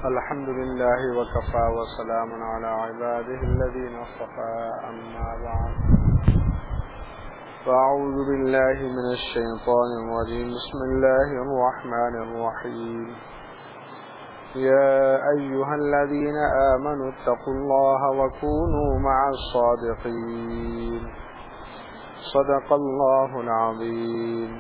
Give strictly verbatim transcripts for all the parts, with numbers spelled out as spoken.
الحمد لله وكفى وسلام على عباده الذين اصطفى أما بعد فأعوذ بالله من الشيطان الرجيم بسم الله الرحمن الرحيم يا أيها الذين آمنوا اتقوا الله وكونوا مع الصادقين صدق الله العظيم.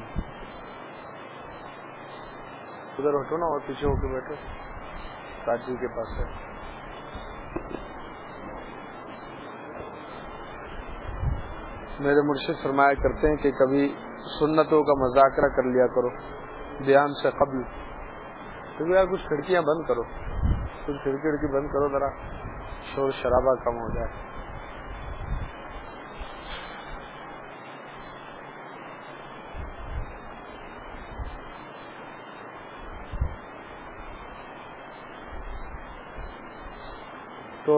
ادھر ہٹو نا اور پیچھے ہو کے بیٹھو، تاجی کے پاس ہے. میرے مرشد فرمایا کرتے ہیں کہ کبھی سنتوں کا مذاکرہ کر لیا کرو بیان سے قبل. تو یار کچھ کھڑکیاں بند کرو، کچھ کھڑکی کھڑکی بند کرو، ذرا شور شرابہ کم ہو جائے. تو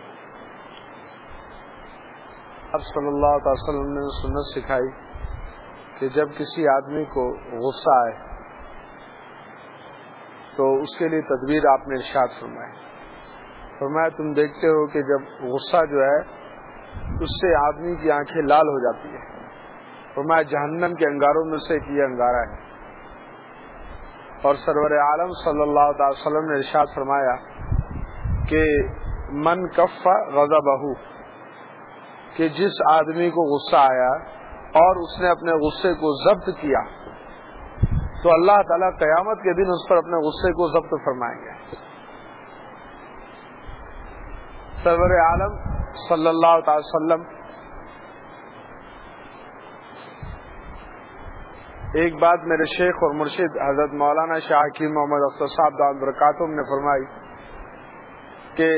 اب صلی اللہ علیہ وسلم نے سنت سکھائی کہ جب کسی آدمی کو غصہ آئے تو اس کے لیے تدبیر آپ نے ارشاد فرمائی. فرمایا تم دیکھتے ہو کہ جب غصہ جو ہے اس سے آدمی کی آنکھیں لال ہو جاتی ہے. فرمایا جہنم کے انگاروں میں سے ایک یہ انگارہ ہے. اور سرور عالم صلی اللہ علیہ وسلم نے ارشاد فرمایا کہ من کف غضبہ، کہ جس آدمی کو غصہ آیا اور اس نے اپنے غصے کو ضبط کیا تو اللہ تعالیٰ قیامت کے دن اس پر اپنے غصے کو ضبط فرمائیں گے. سرور عالم صلی اللہ علیہ وسلم ایک بات میرے شیخ اور مرشد حضرت مولانا شاہ حکیم محمد اختر صاحب دامت برکاتہم نے فرمائی کہ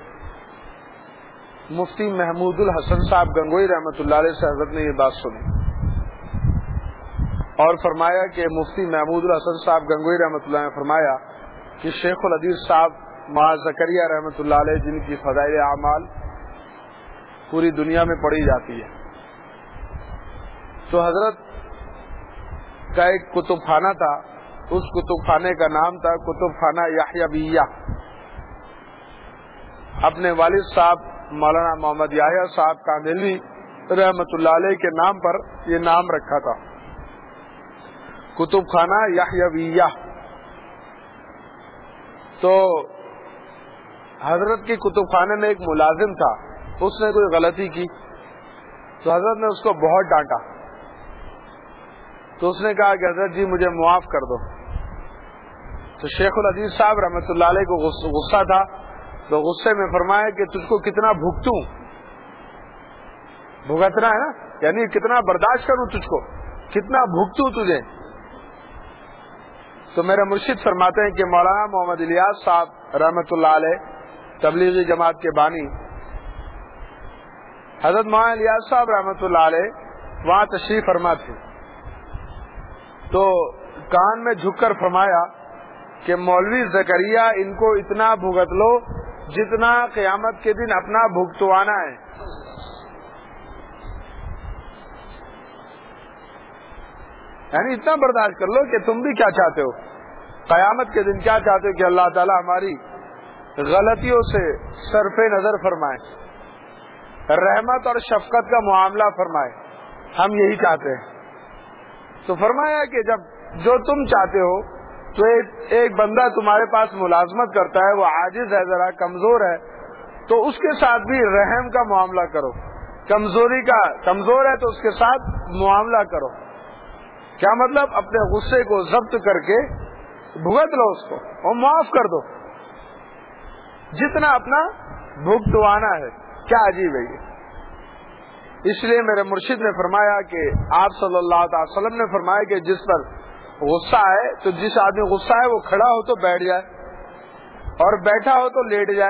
مفتی محمود الحسن صاحب گنگوئی رحمۃ اللہ علیہ سے حضرت نے یہ بات سنی اور فرمایا کہ مفتی محمود الحسن صاحب گنگوئی رحمۃ اللہ نے فرمایا کہ شیخ الحدیث صاحب معاذ زکریا رحمۃ اللہ علیہ جن کی فضائل اعمال پوری دنیا میں پڑھی جاتی ہے، تو حضرت کا ایک کتب خانہ تھا. اس کتب خانے کا نام تھا کتب خانہ یحییٰ بیہ. اپنے والد صاحب مولانا محمد یحییٰ صاحب کاندھلوی رحمۃ اللہ علیہ کے نام پر یہ نام رکھا تھا، کتب خانہ یحییٰ بیہ. تو حضرت کی کتب خانے میں ایک ملازم تھا، اس نے کوئی غلطی کی تو حضرت نے اس کو بہت ڈانٹا. تو اس نے کہا کہ حضرت جی مجھے معاف کر دو. تو شیخ الحدیث صاحب رحمۃ اللہ علیہ کو غصہ تھا تو غصے میں فرمایا کہ تجھ کو کتنا بھگتوں، بھگتنا ہے نا، یعنی کتنا برداشت کروں تجھ کو، کتنا بھگتوں تجھے. تو میرے مرشد فرماتے ہیں کہ مولانا محمد الیاس صاحب رحمۃ اللہ علیہ تبلیغی جماعت کے بانی حضرت مولانا الیاس صاحب رحمۃ اللہ علیہ وہاں تشریف فرما تھے. تو کان میں جھک کر فرمایا کہ مولوی زکریا ان کو اتنا بھگت لو جتنا قیامت کے دن اپنا بھگتوانا ہے. یعنی اتنا برداشت کر لو کہ تم بھی کیا چاہتے ہو، قیامت کے دن کیا چاہتے ہو کہ اللہ تعالی ہماری غلطیوں سے صرف نظر فرمائے، رحمت اور شفقت کا معاملہ فرمائے. ہم یہی چاہتے ہیں. تو فرمایا کہ جب جو تم چاہتے ہو تو ایک, ایک بندہ تمہارے پاس ملازمت کرتا ہے، وہ عاجز ہے، ذرا کمزور ہے، تو اس کے ساتھ بھی رحم کا معاملہ کرو. کمزوری کا کمزور ہے تو اس کے ساتھ معاملہ کرو. کیا مطلب؟ اپنے غصے کو ضبط کر کے بھگت لو اس کو اور معاف کر دو جتنا اپنا بھگتوانا ہے. کیا عجیب ہے یہ. اس لیے میرے مرشد نے فرمایا کہ آپ صلی اللہ علیہ وسلم نے فرمایا کہ جس پر غصہ ہے تو جس آدمی غصہ ہے وہ کھڑا ہو تو بیٹھ جائے اور بیٹھا ہو تو لیٹ جائے.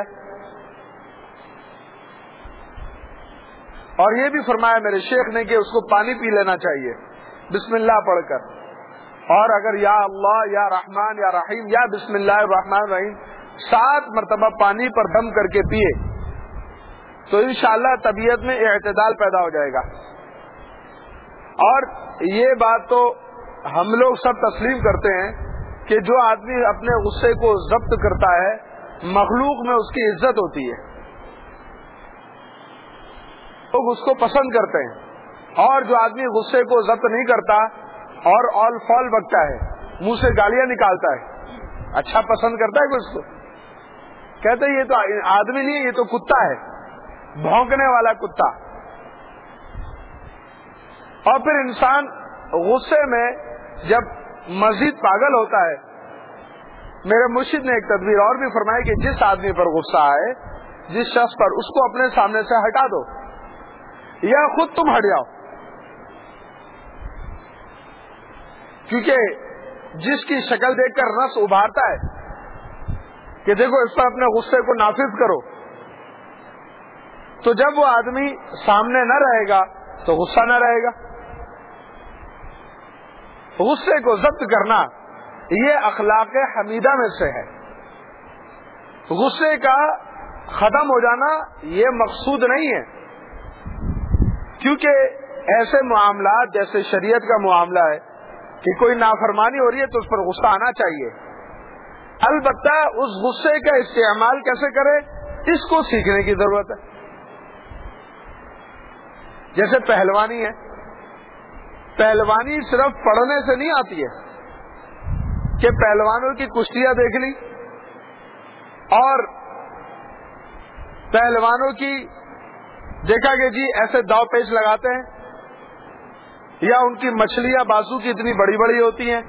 اور یہ بھی فرمایا میرے شیخ نے کہ اس کو پانی پی لینا چاہیے بسم اللہ پڑھ کر، اور اگر یا اللہ یا رحمان یا رحیم یا بسم اللہ الرحمن الرحیم سات مرتبہ پانی پر دم کر کے پیے تو انشاءاللہ طبیعت میں اعتدال پیدا ہو جائے گا. اور یہ بات تو ہم لوگ سب تسلیم کرتے ہیں کہ جو آدمی اپنے غصے کو ضبط کرتا ہے مخلوق میں اس کی عزت ہوتی ہے، لوگ اس کو پسند کرتے ہیں، اور جو آدمی غصے کو ضبط نہیں کرتا اور آل فال بکتا ہے، منہ سے گالیاں نکالتا ہے، اچھا پسند کرتا ہے کہ اس کو کہتے ہیں یہ تو آدمی نہیں، یہ تو کتا ہے، بھونکنے والا کتا۔ اور پھر انسان غصے میں جب مزید پاگل ہوتا ہے، میرے مرشد نے ایک تدبیر اور بھی فرمائی کہ جس آدمی پر غصہ آئے، جس شخص پر، اس کو اپنے سامنے سے ہٹا دو یا خود تم ہٹ جاؤ، کیونکہ جس کی شکل دیکھ کر نفس ابھارتا ہے کہ دیکھو اس پر اپنے غصے کو نافذ کرو، تو جب وہ آدمی سامنے نہ رہے گا تو غصہ نہ رہے گا۔ غصے کو ضبط کرنا یہ اخلاق حمیدہ میں سے ہے۔ غصے کا ختم ہو جانا یہ مقصود نہیں ہے، کیونکہ ایسے معاملات جیسے شریعت کا معاملہ ہے کہ کوئی نافرمانی ہو رہی ہے تو اس پر غصہ آنا چاہیے، البتہ اس غصے کا استعمال کیسے کرے اس کو سیکھنے کی ضرورت ہے۔ جیسے پہلوانی ہے، پہلوانی صرف پڑھنے سے نہیں آتی ہے کہ پہلوانوں کی کشتیاں دیکھ لی اور پہلوانوں کی دیکھا کہ جی ایسے داؤ پیچ لگاتے ہیں، یا ان کی مچھلیاں بازو کی اتنی بڑی بڑی ہوتی ہیں،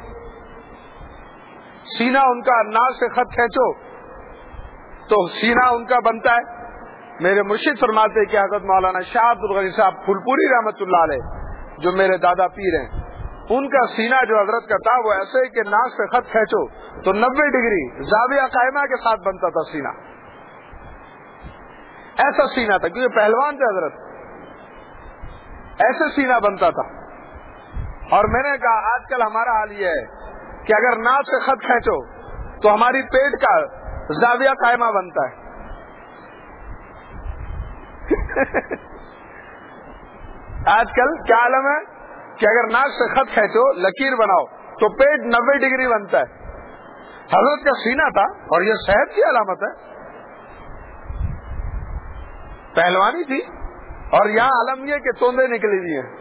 سینہ ان کا ناک سے خط کھینچو تو سینہ ان کا بنتا ہے۔ میرے مرشد فرماتے کہ حضرت مولانا شاہ عبد الغنی صاحب پھولپوری رحمت اللہ علیہ جو میرے دادا پیر ہیں، ان کا سینہ جو حضرت کا تھا وہ ایسے کہ ناک سے خط کھینچو تو نبے ڈگری زاویہ قائمہ کے ساتھ بنتا تھا سینہ، ایسا سینہ تھا، کیونکہ پہلوان تھے حضرت، ایسے سینہ بنتا تھا۔ اور میں نے کہا آج کل ہمارا حال یہ ہے کہ اگر ناک سے خط کھینچو تو ہماری پیٹ کا زاویہ قائمہ بنتا ہے۔ آج کل کیا عالم ہے کہ اگر ناک سے خط کھینچو لکیر بناؤ تو پیٹ نبے ڈگری بنتا ہے۔ حضرت کا سینہ تھا اور یہ صحت کی علامت ہے، پہلوانی تھی، اور یہاں عالم یہ کہ توندے نکلی ہوئی ہیں۔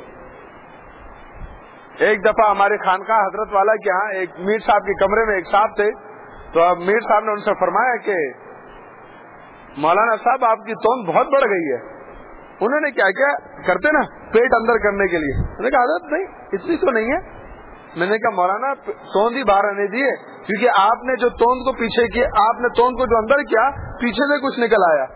ایک دفعہ ہمارے خانقاہ حضرت والا کے یہاں ایک میر صاحب کے کمرے میں ایک صاحب تھے، تو اب میر صاحب نے ان سے فرمایا کہ مولانا صاحب آپ کی توند بہت بڑھ گئی ہے۔ انہوں نے کیا کیا کرتے نا پیٹ اندر کرنے کے لیے، میں نے کہا حضرت نہیں اتنی تو نہیں ہے۔ میں نے کہا مولانا توند ہی باہر آنے دیے، کیونکہ آپ نے جو توند کو پیچھے کیا، آپ نے توند کو جو اندر کیا پیچھے سے کچھ نکل آیا۔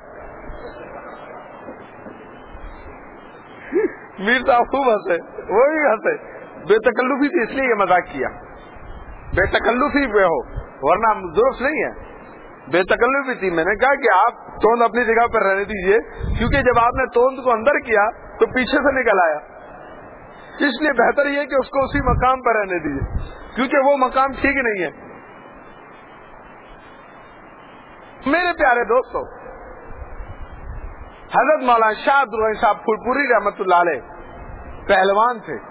میر صاحب خوب ہنسے، وہ بھی ہنسے، بے تکلفی تھی اس لیے یہ مذاق کیا، بے تکلفی پہ ہو ورنہ درست نہیں ہے، بے تکلفی تھی۔ میں نے کہا کہ آپ توند اپنی جگہ پر رہنے دیجئے، کیونکہ جب آپ نے توند کو اندر کیا تو پیچھے سے نکل آیا، اس لیے بہتر یہ کہ اس کو اسی مقام پر رہنے دیجئے، کیونکہ وہ مقام ٹھیک نہیں ہے۔ میرے پیارے دوستو، حضرت مولانا شاہ عبد الغنی صاحب پھولپوری رحمت اللہ علیہ پہلوان تھے۔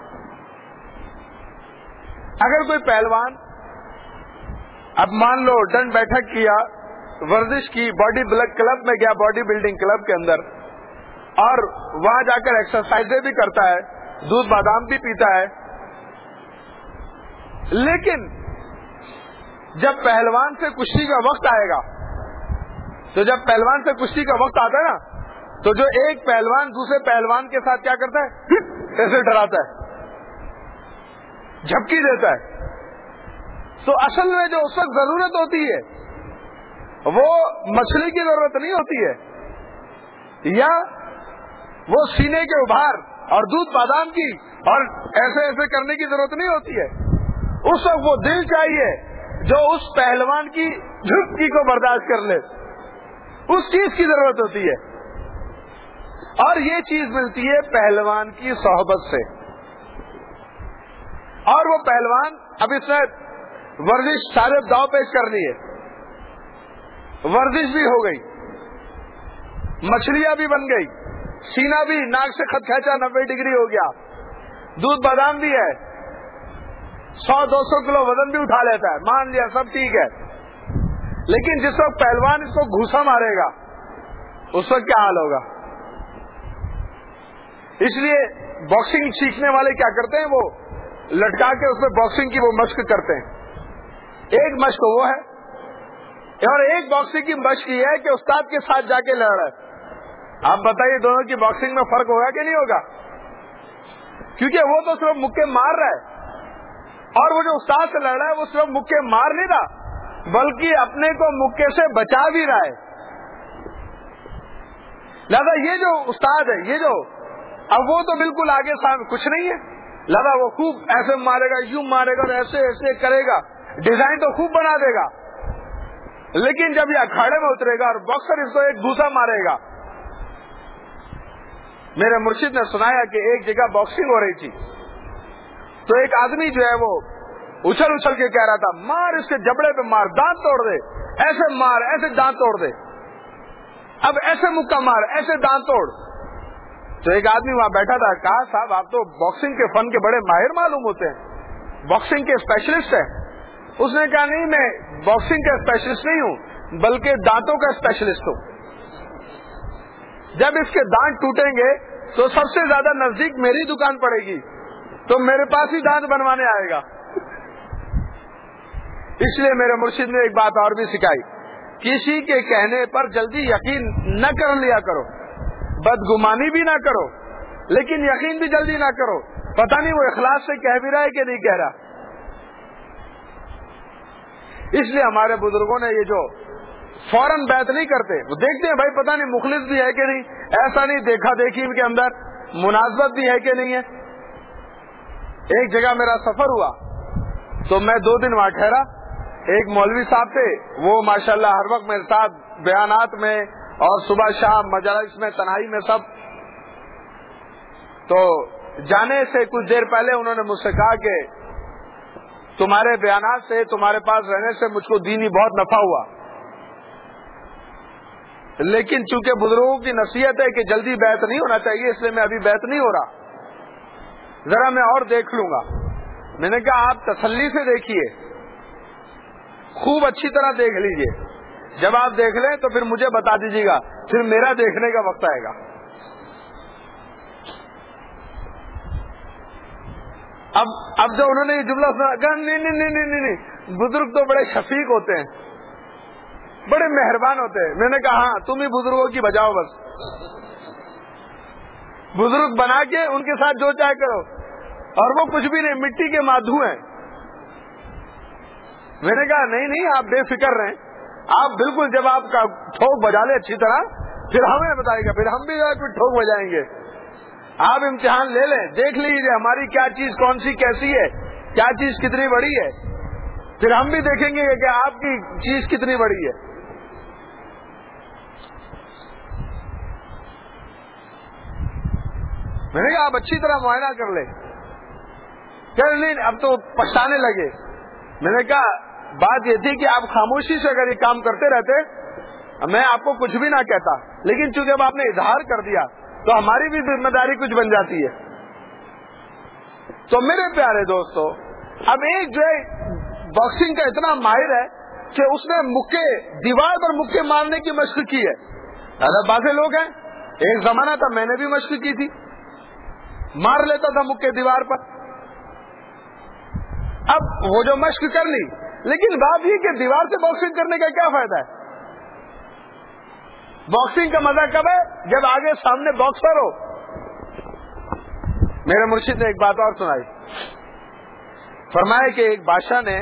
اگر کوئی پہلوان اب مان لو ڈنڈ بیٹھک کیا، ورزش کی، باڈی بلڈ کلب میں گیا، باڈی بلڈنگ کلب کے اندر، اور وہاں جا کر ایکسرسائزیں بھی کرتا ہے، دودھ بادام بھی پیتا ہے، لیکن جب پہلوان سے کشتی کا وقت آئے گا، تو جب پہلوان سے کشتی کا وقت آتا ہے نا، تو جو ایک پہلوان دوسرے پہلوان کے ساتھ کیا کرتا ہے، ایسے ڈراتا ہے، جھپکی دیتا ہے۔ تو اصل میں جو اس وقت ضرورت ہوتی ہے وہ مچھلی کی ضرورت نہیں ہوتی ہے، یا وہ سینے کے ابھار اور دودھ بادام کی اور ایسے ایسے کرنے کی ضرورت نہیں ہوتی ہے، اس وقت وہ دل چاہیے جو اس پہلوان کی جھپکی کو برداشت کر لے، اس چیز کی ضرورت ہوتی ہے، اور یہ چیز ملتی ہے پہلوان کی صحبت سے۔ اور وہ پہلوان اب اس نے ورزش سارے داؤ پیش کر لی ہے، ورزش بھی ہو گئی، مچھلیاں بھی بن گئی، سینہ بھی ناک سے خط کھینچا نبے ڈگری ہو گیا، دودھ بادام بھی ہے، سو دو سو کلو وزن بھی اٹھا لیتا ہے، مان لیا سب ٹھیک ہے، لیکن جس وقت پہلوان اس کو گھوسا مارے گا اس وقت کیا حال ہوگا؟ اس لیے باکسنگ سیکھنے والے کیا کرتے ہیں، وہ لٹکا کے اس میں باکسنگ کی وہ مشق کرتے ہیں. ایک مشق وہ ہے اور ایک باکسنگ کی مشق یہ ہے کہ استاد کے ساتھ جا کے لڑ رہا ہے. آپ بتائیے دونوں کی باکسنگ میں فرق ہوگا کہ نہیں ہوگا؟ کیونکہ وہ تو صرف مکے مار رہا ہے اور وہ جو استاد سے لڑ رہا ہے وہ صرف مکے مار نہیں رہا بلکہ اپنے کو مکے سے بچا بھی رہا ہے. لہذا یہ جو استاد ہے، یہ جو اب وہ تو بالکل آگے سامنے کچھ نہیں ہے، لہذا وہ خوب ایسے مارے گا، یوں مارے گا اور ایسے ایسے کرے گا، ڈیزائن تو خوب بنا دے گا. لیکن جب یہ اکھاڑے میں اترے گا اور باکسر اس کو ایک گھوسا مارے گا. میرے مرشد نے سنایا کہ ایک جگہ باکسنگ ہو رہی تھی تو ایک آدمی جو ہے وہ اچھل اچھل کے کہہ رہا تھا، مار اس کے جبڑے پہ مار، دانت توڑ دے، ایسے مار، ایسے دانت توڑ دے، اب ایسے مکہ مار، ایسے دانت توڑ. تو ایک آدمی وہاں بیٹھا تھا، کہا صاحب آپ تو باکسنگ کے فن کے بڑے ماہر معلوم ہوتے ہیں، باکسنگ کے اسپیشلسٹ ہیں. اس نے کہا نہیں، میں باکسنگ کا اسپیشلسٹ نہیں ہوں بلکہ دانتوں کا اسپیشلسٹ ہوں. جب اس کے دانت ٹوٹیں گے تو سب سے زیادہ نزدیک میری دکان پڑے گی تو میرے پاس ہی دانت بنوانے آئے گا. اس لیے میرے مرشد نے ایک بات اور بھی سکھائی، کسی کے کہنے پر جلدی یقین نہ کر لیا کرو، بدگمانی بھی نہ کرو، لیکن یقین بھی جلدی نہ کرو. پتہ نہیں وہ اخلاص سے کہہ بھی رہا ہے کہ نہیں کہہ رہا. اس لیے ہمارے بزرگوں نے یہ جو فوراً بیعت نہیں کرتے، وہ دیکھتے ہیں بھائی پتہ نہیں مخلص بھی ہے کہ نہیں، ایسا نہیں دیکھا دیکھی ان کے اندر مناسبت بھی ہے کہ نہیں ہے. ایک جگہ میرا سفر ہوا تو میں دو دن وہاں ٹھہرا. ایک مولوی صاحب تھے، وہ ماشاءاللہ ہر وقت میرے ساتھ بیانات میں اور صبح شام مجالس میں تنہائی میں سب. تو جانے سے کچھ دیر پہلے انہوں نے مجھ سے کہا کہ تمہارے بیانات سے، تمہارے پاس رہنے سے مجھ کو دینی بہت نفع ہوا، لیکن چونکہ بزرگوں کی نصیحت ہے کہ جلدی بیعت نہیں ہونا چاہیے، اس لیے میں ابھی بیعت نہیں ہو رہا، ذرا میں اور دیکھ لوں گا. میں نے کہا آپ تسلی سے دیکھیے، خوب اچھی طرح دیکھ لیجئے، جب آپ دیکھ لیں تو پھر مجھے بتا دیجیے گا، پھر میرا دیکھنے کا وقت آئے گا. اب اب جب انہوں نے یہ جملہ سنا، کہا نہیں نہیں نہیں نہیں نہیں بزرگ تو بڑے شفیق ہوتے ہیں، بڑے مہربان ہوتے ہیں. میں نے کہا ہاں تم ہی بزرگوں کی بجاؤ، بس بزرگ بنا کے ان کے ساتھ جو چاہے کرو، اور وہ کچھ بھی نہیں، مٹی کے مادھو ہیں. میں نے کہا نہیں نہیں آپ بے فکر رہیں، آپ بالکل جب آپ کا ٹھوک بجا لے اچھی طرح پھر ہمیں بتائے گا، پھر ہم بھی ٹھوک بجائیں گے. آپ امتحان لے لیں، دیکھ لیجیے ہماری کیا چیز کون سی کیسی ہے، کیا چیز کتنی بڑی ہے، پھر ہم بھی دیکھیں گے کہ آپ کی چیز کتنی بڑی ہے. میں نے کہا آپ اچھی طرح معائنہ کر لیں. کہ نہیں اب تو پچھتانے لگے. میں نے کہا بات یہ تھی کہ آپ خاموشی سے اگر یہ کام کرتے رہتے میں آپ کو کچھ بھی نہ کہتا، لیکن چونکہ اب آپ نے اظہار کر دیا تو ہماری بھی ذمہ داری کچھ بن جاتی ہے. تو میرے پیارے دوستو، اب ایک جو ہے باکسنگ کا اتنا ماہر ہے کہ اس نے مکے دیوار پر مکے مارنے کی مشق کی ہے. بازے لوگ ہیں، ایک زمانہ تھا میں نے بھی مشق کی تھی، مار لیتا تھا مکے دیوار پر. اب وہ جو مشق کر لی، لیکن بات یہ کہ دیوار سے باکسنگ کرنے کا کیا فائدہ ہے؟ باکسنگ کا مزہ کب ہے؟ جب آگے سامنے باکسر ہو. میرے مرشد نے ایک بات اور سنائی، فرمایا کہ ایک بادشاہ نے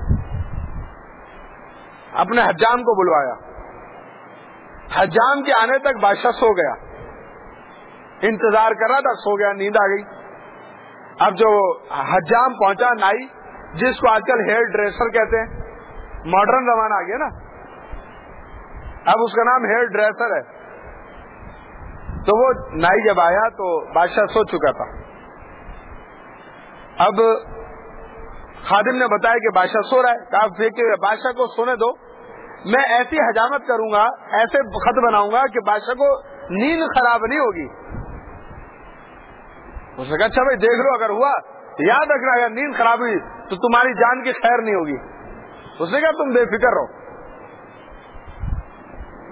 اپنے حجام کو بلوایا. حجام کے آنے تک بادشاہ سو گیا، انتظار کر رہا تھا، سو گیا، نیند آ گئی. اب جو حجام پہنچا، نائی جس کو آج کل ہیئر ڈریسر کہتے ہیں، ماڈرن زمانہ آ گیا نا، اب اس کا نام ہیئر ڈریسر ہے. تو وہ نائی جب آیا تو بادشاہ سو چکا تھا. اب خادم نے بتایا کہ بادشاہ سو رہا ہے. کہا کہ بادشاہ کو سونے دو، میں ایسی حجامت کروں گا، ایسے خط بناؤں گا کہ بادشاہ کو نیند خراب نہیں ہوگی. اس نے کہا اچھا بھائی دیکھ لو، اگر ہوا یاد رکھنا، اگر نیند خراب ہوئی تو تمہاری جان کی خیر نہیں ہوگی. اس نے کہا تم بے فکر رہو.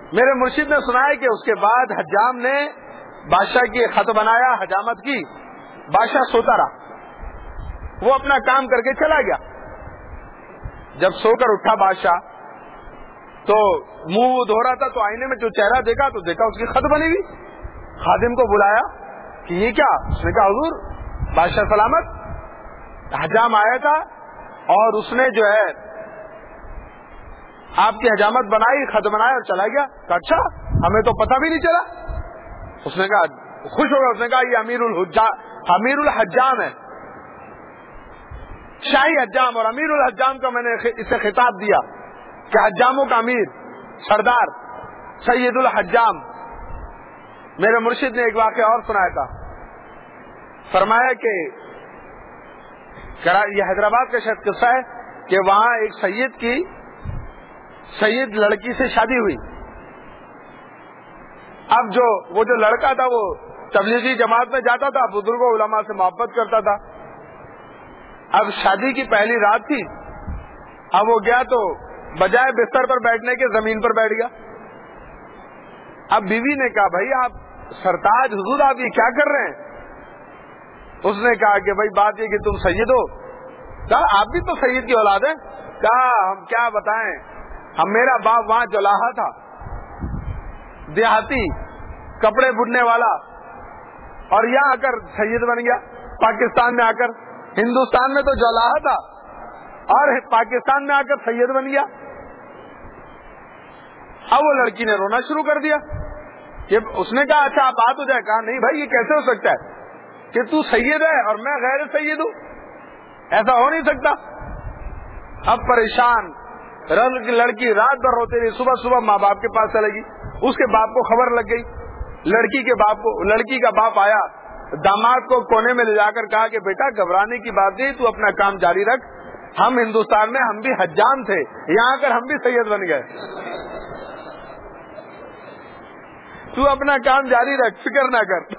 میرے مرشد نے سنایا کہ اس کے بعد حجام نے بادشاہ کی خط بنایا حجامت کی. بادشاہ سوتا رہا, وہ اپنا کام کر کے چلا گیا. جب سو کر اٹھا بادشاہ تو منہ دھو رہا تھا, تو آئینے میں جو چہرہ دیکھا تو دیکھا اس کی خط بنی ہوئی. خادم کو بلایا کہ یہ کیا؟ اس نے کہا حضور بادشاہ سلامت, حجام آیا تھا اور اس نے جو ہے آپ کی حجامت بنائی, خط بنایا اور چلا گیا. کہا اچھا, ہمیں تو پتہ بھی نہیں چلا. اس نے کہا خوش ہو گیا, اس نے کہا یہ امیر الحجام امیر الحجام ہے, شاہی حجام. اور امیر الحجام کا میں نے اسے خطاب دیا کہ حجاموں کا امیر سردار سید الحجام. میرے مرشد نے ایک واقعہ اور سنایا تھا, فرمایا کہ یہ حیدرآباد کا شاید قصہ ہے کہ وہاں ایک سید کی سید لڑکی سے شادی ہوئی. اب جو وہ جو لڑکا تھا وہ تبلیغی جماعت میں جاتا تھا, بزرگوں علماء سے محبت کرتا تھا. اب شادی کی پہلی رات تھی, اب وہ گیا تو بجائے بستر پر بیٹھنے کے زمین پر بیٹھ گیا. اب بیوی نے کہا بھائی آپ سرتاج حضور آپ یہ کیا کر رہے ہیں؟ اس نے کہا کہ بھائی بات یہ کہ تم سید ہو. کہا آپ بھی تو سید کی اولاد ہیں. کہا ہم کیا بتائیں, ہم میرا باپ وہاں جولاہا تھا, دیہاتی کپڑے بننے والا, اور یہاں آ کر سید بن گیا. پاکستان میں آ کر, ہندوستان میں تو جولاہا تھا اور پاکستان میں آ کر سید بن گیا. اب وہ لڑکی نے رونا شروع کر دیا. کہ اس نے کہا اچھا آپ بات ہو جائے. کہا نہیں بھائی یہ کیسے ہو سکتا ہے کہ تو سید ہے اور میں غیر سید ہوں, ایسا ہو نہیں سکتا. اب پریشان لڑکی رات بھر روتے رہی, صبح صبح ماں باپ کے پاس چلے گی. اس کے باپ کو خبر لگ گئی, لڑکی کے باپ کو, لڑکی کا باپ آیا, داماد کو کونے میں لے جا کر کہا کہ بیٹا گھبرانے کی بات نہیں, تو اپنا کام جاری رکھ, ہم ہندوستان میں ہم بھی حجام تھے, یہاں آ کر ہم بھی سید بن گئے, تو اپنا کام جاری رکھ, فکر نہ کر.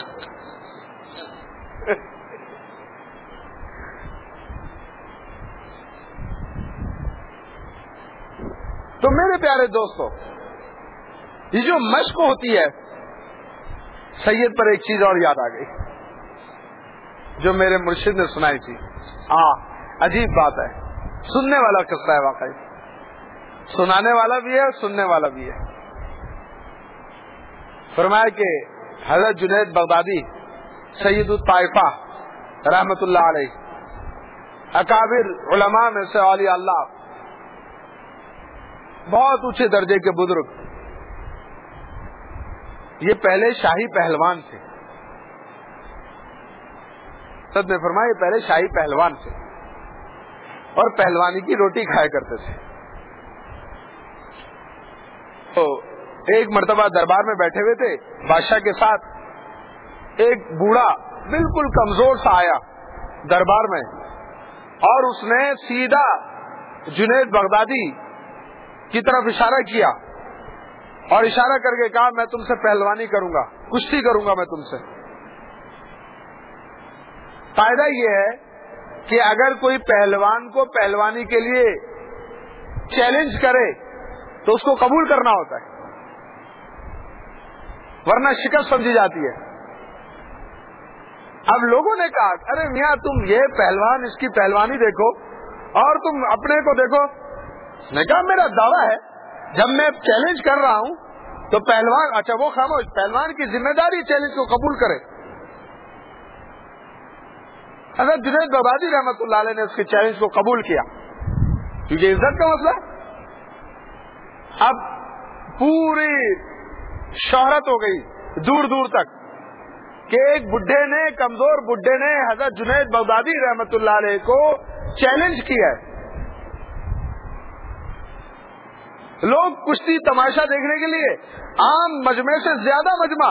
تو میرے پیارے دوستو, یہ جو مشق ہوتی ہے, سید پر ایک چیز اور یاد آ گئی جو میرے مرشد نے سنائی تھی. ہاں عجیب بات ہے, سننے والا قصہ ہے واقعی, سنانے والا بھی ہے سننے والا بھی ہے. فرمایا کہ حضرت جنید بغدادی سید الطائفہ رحمت اللہ علیہ, اکابر علماء میں سے اولیاء اللہ, بہت اونچے درجے کے بزرگ, یہ پہلے شاہی پہلوان تھے. سب نے فرمایا یہ پہلے شاہی پہلوان تھے اور پہلوانی کی روٹی کھایا کرتے تھے. تو ایک مرتبہ دربار میں بیٹھے ہوئے تھے بادشاہ کے ساتھ, ایک بوڑھا بالکل کمزور سا آیا دربار میں, اور اس نے سیدھا جنید بغدادی کی طرف اشارہ کیا اور اشارہ کر کے کہا میں تم سے پہلوانی کروں گا, کشتی کروں گا میں تم سے. فائدہ یہ ہے کہ اگر کوئی پہلوان کو پہلوانی کے لیے چیلنج کرے تو اس کو قبول کرنا ہوتا ہے, ورنہ شکست سمجھی جاتی ہے. اب لوگوں نے کہا ارے میاں تم یہ پہلوان اس کی پہلوانی دیکھو اور تم اپنے کو دیکھو. اس نے کہا میرا دعویٰ ہے جب میں چیلنج کر رہا ہوں تو پہلوان, اچھا وہ خاموش, پہلوان کی ذمہ داری چیلنج کو قبول کرے. حضرت جنید بغدادی رحمت اللہ علیہ نے اس کے چیلنج کو قبول کیا کیونکہ عزت کا مسئلہ. اب پوری شہرت ہو گئی دور دور تک کہ ایک بڈھے نے, کمزور بڈھے نے حضرت جنید بغدادی رحمت اللہ علیہ کو چیلنج کیا ہے. لوگ کشتی تماشا دیکھنے کے لیے عام مجمع سے زیادہ مجمع,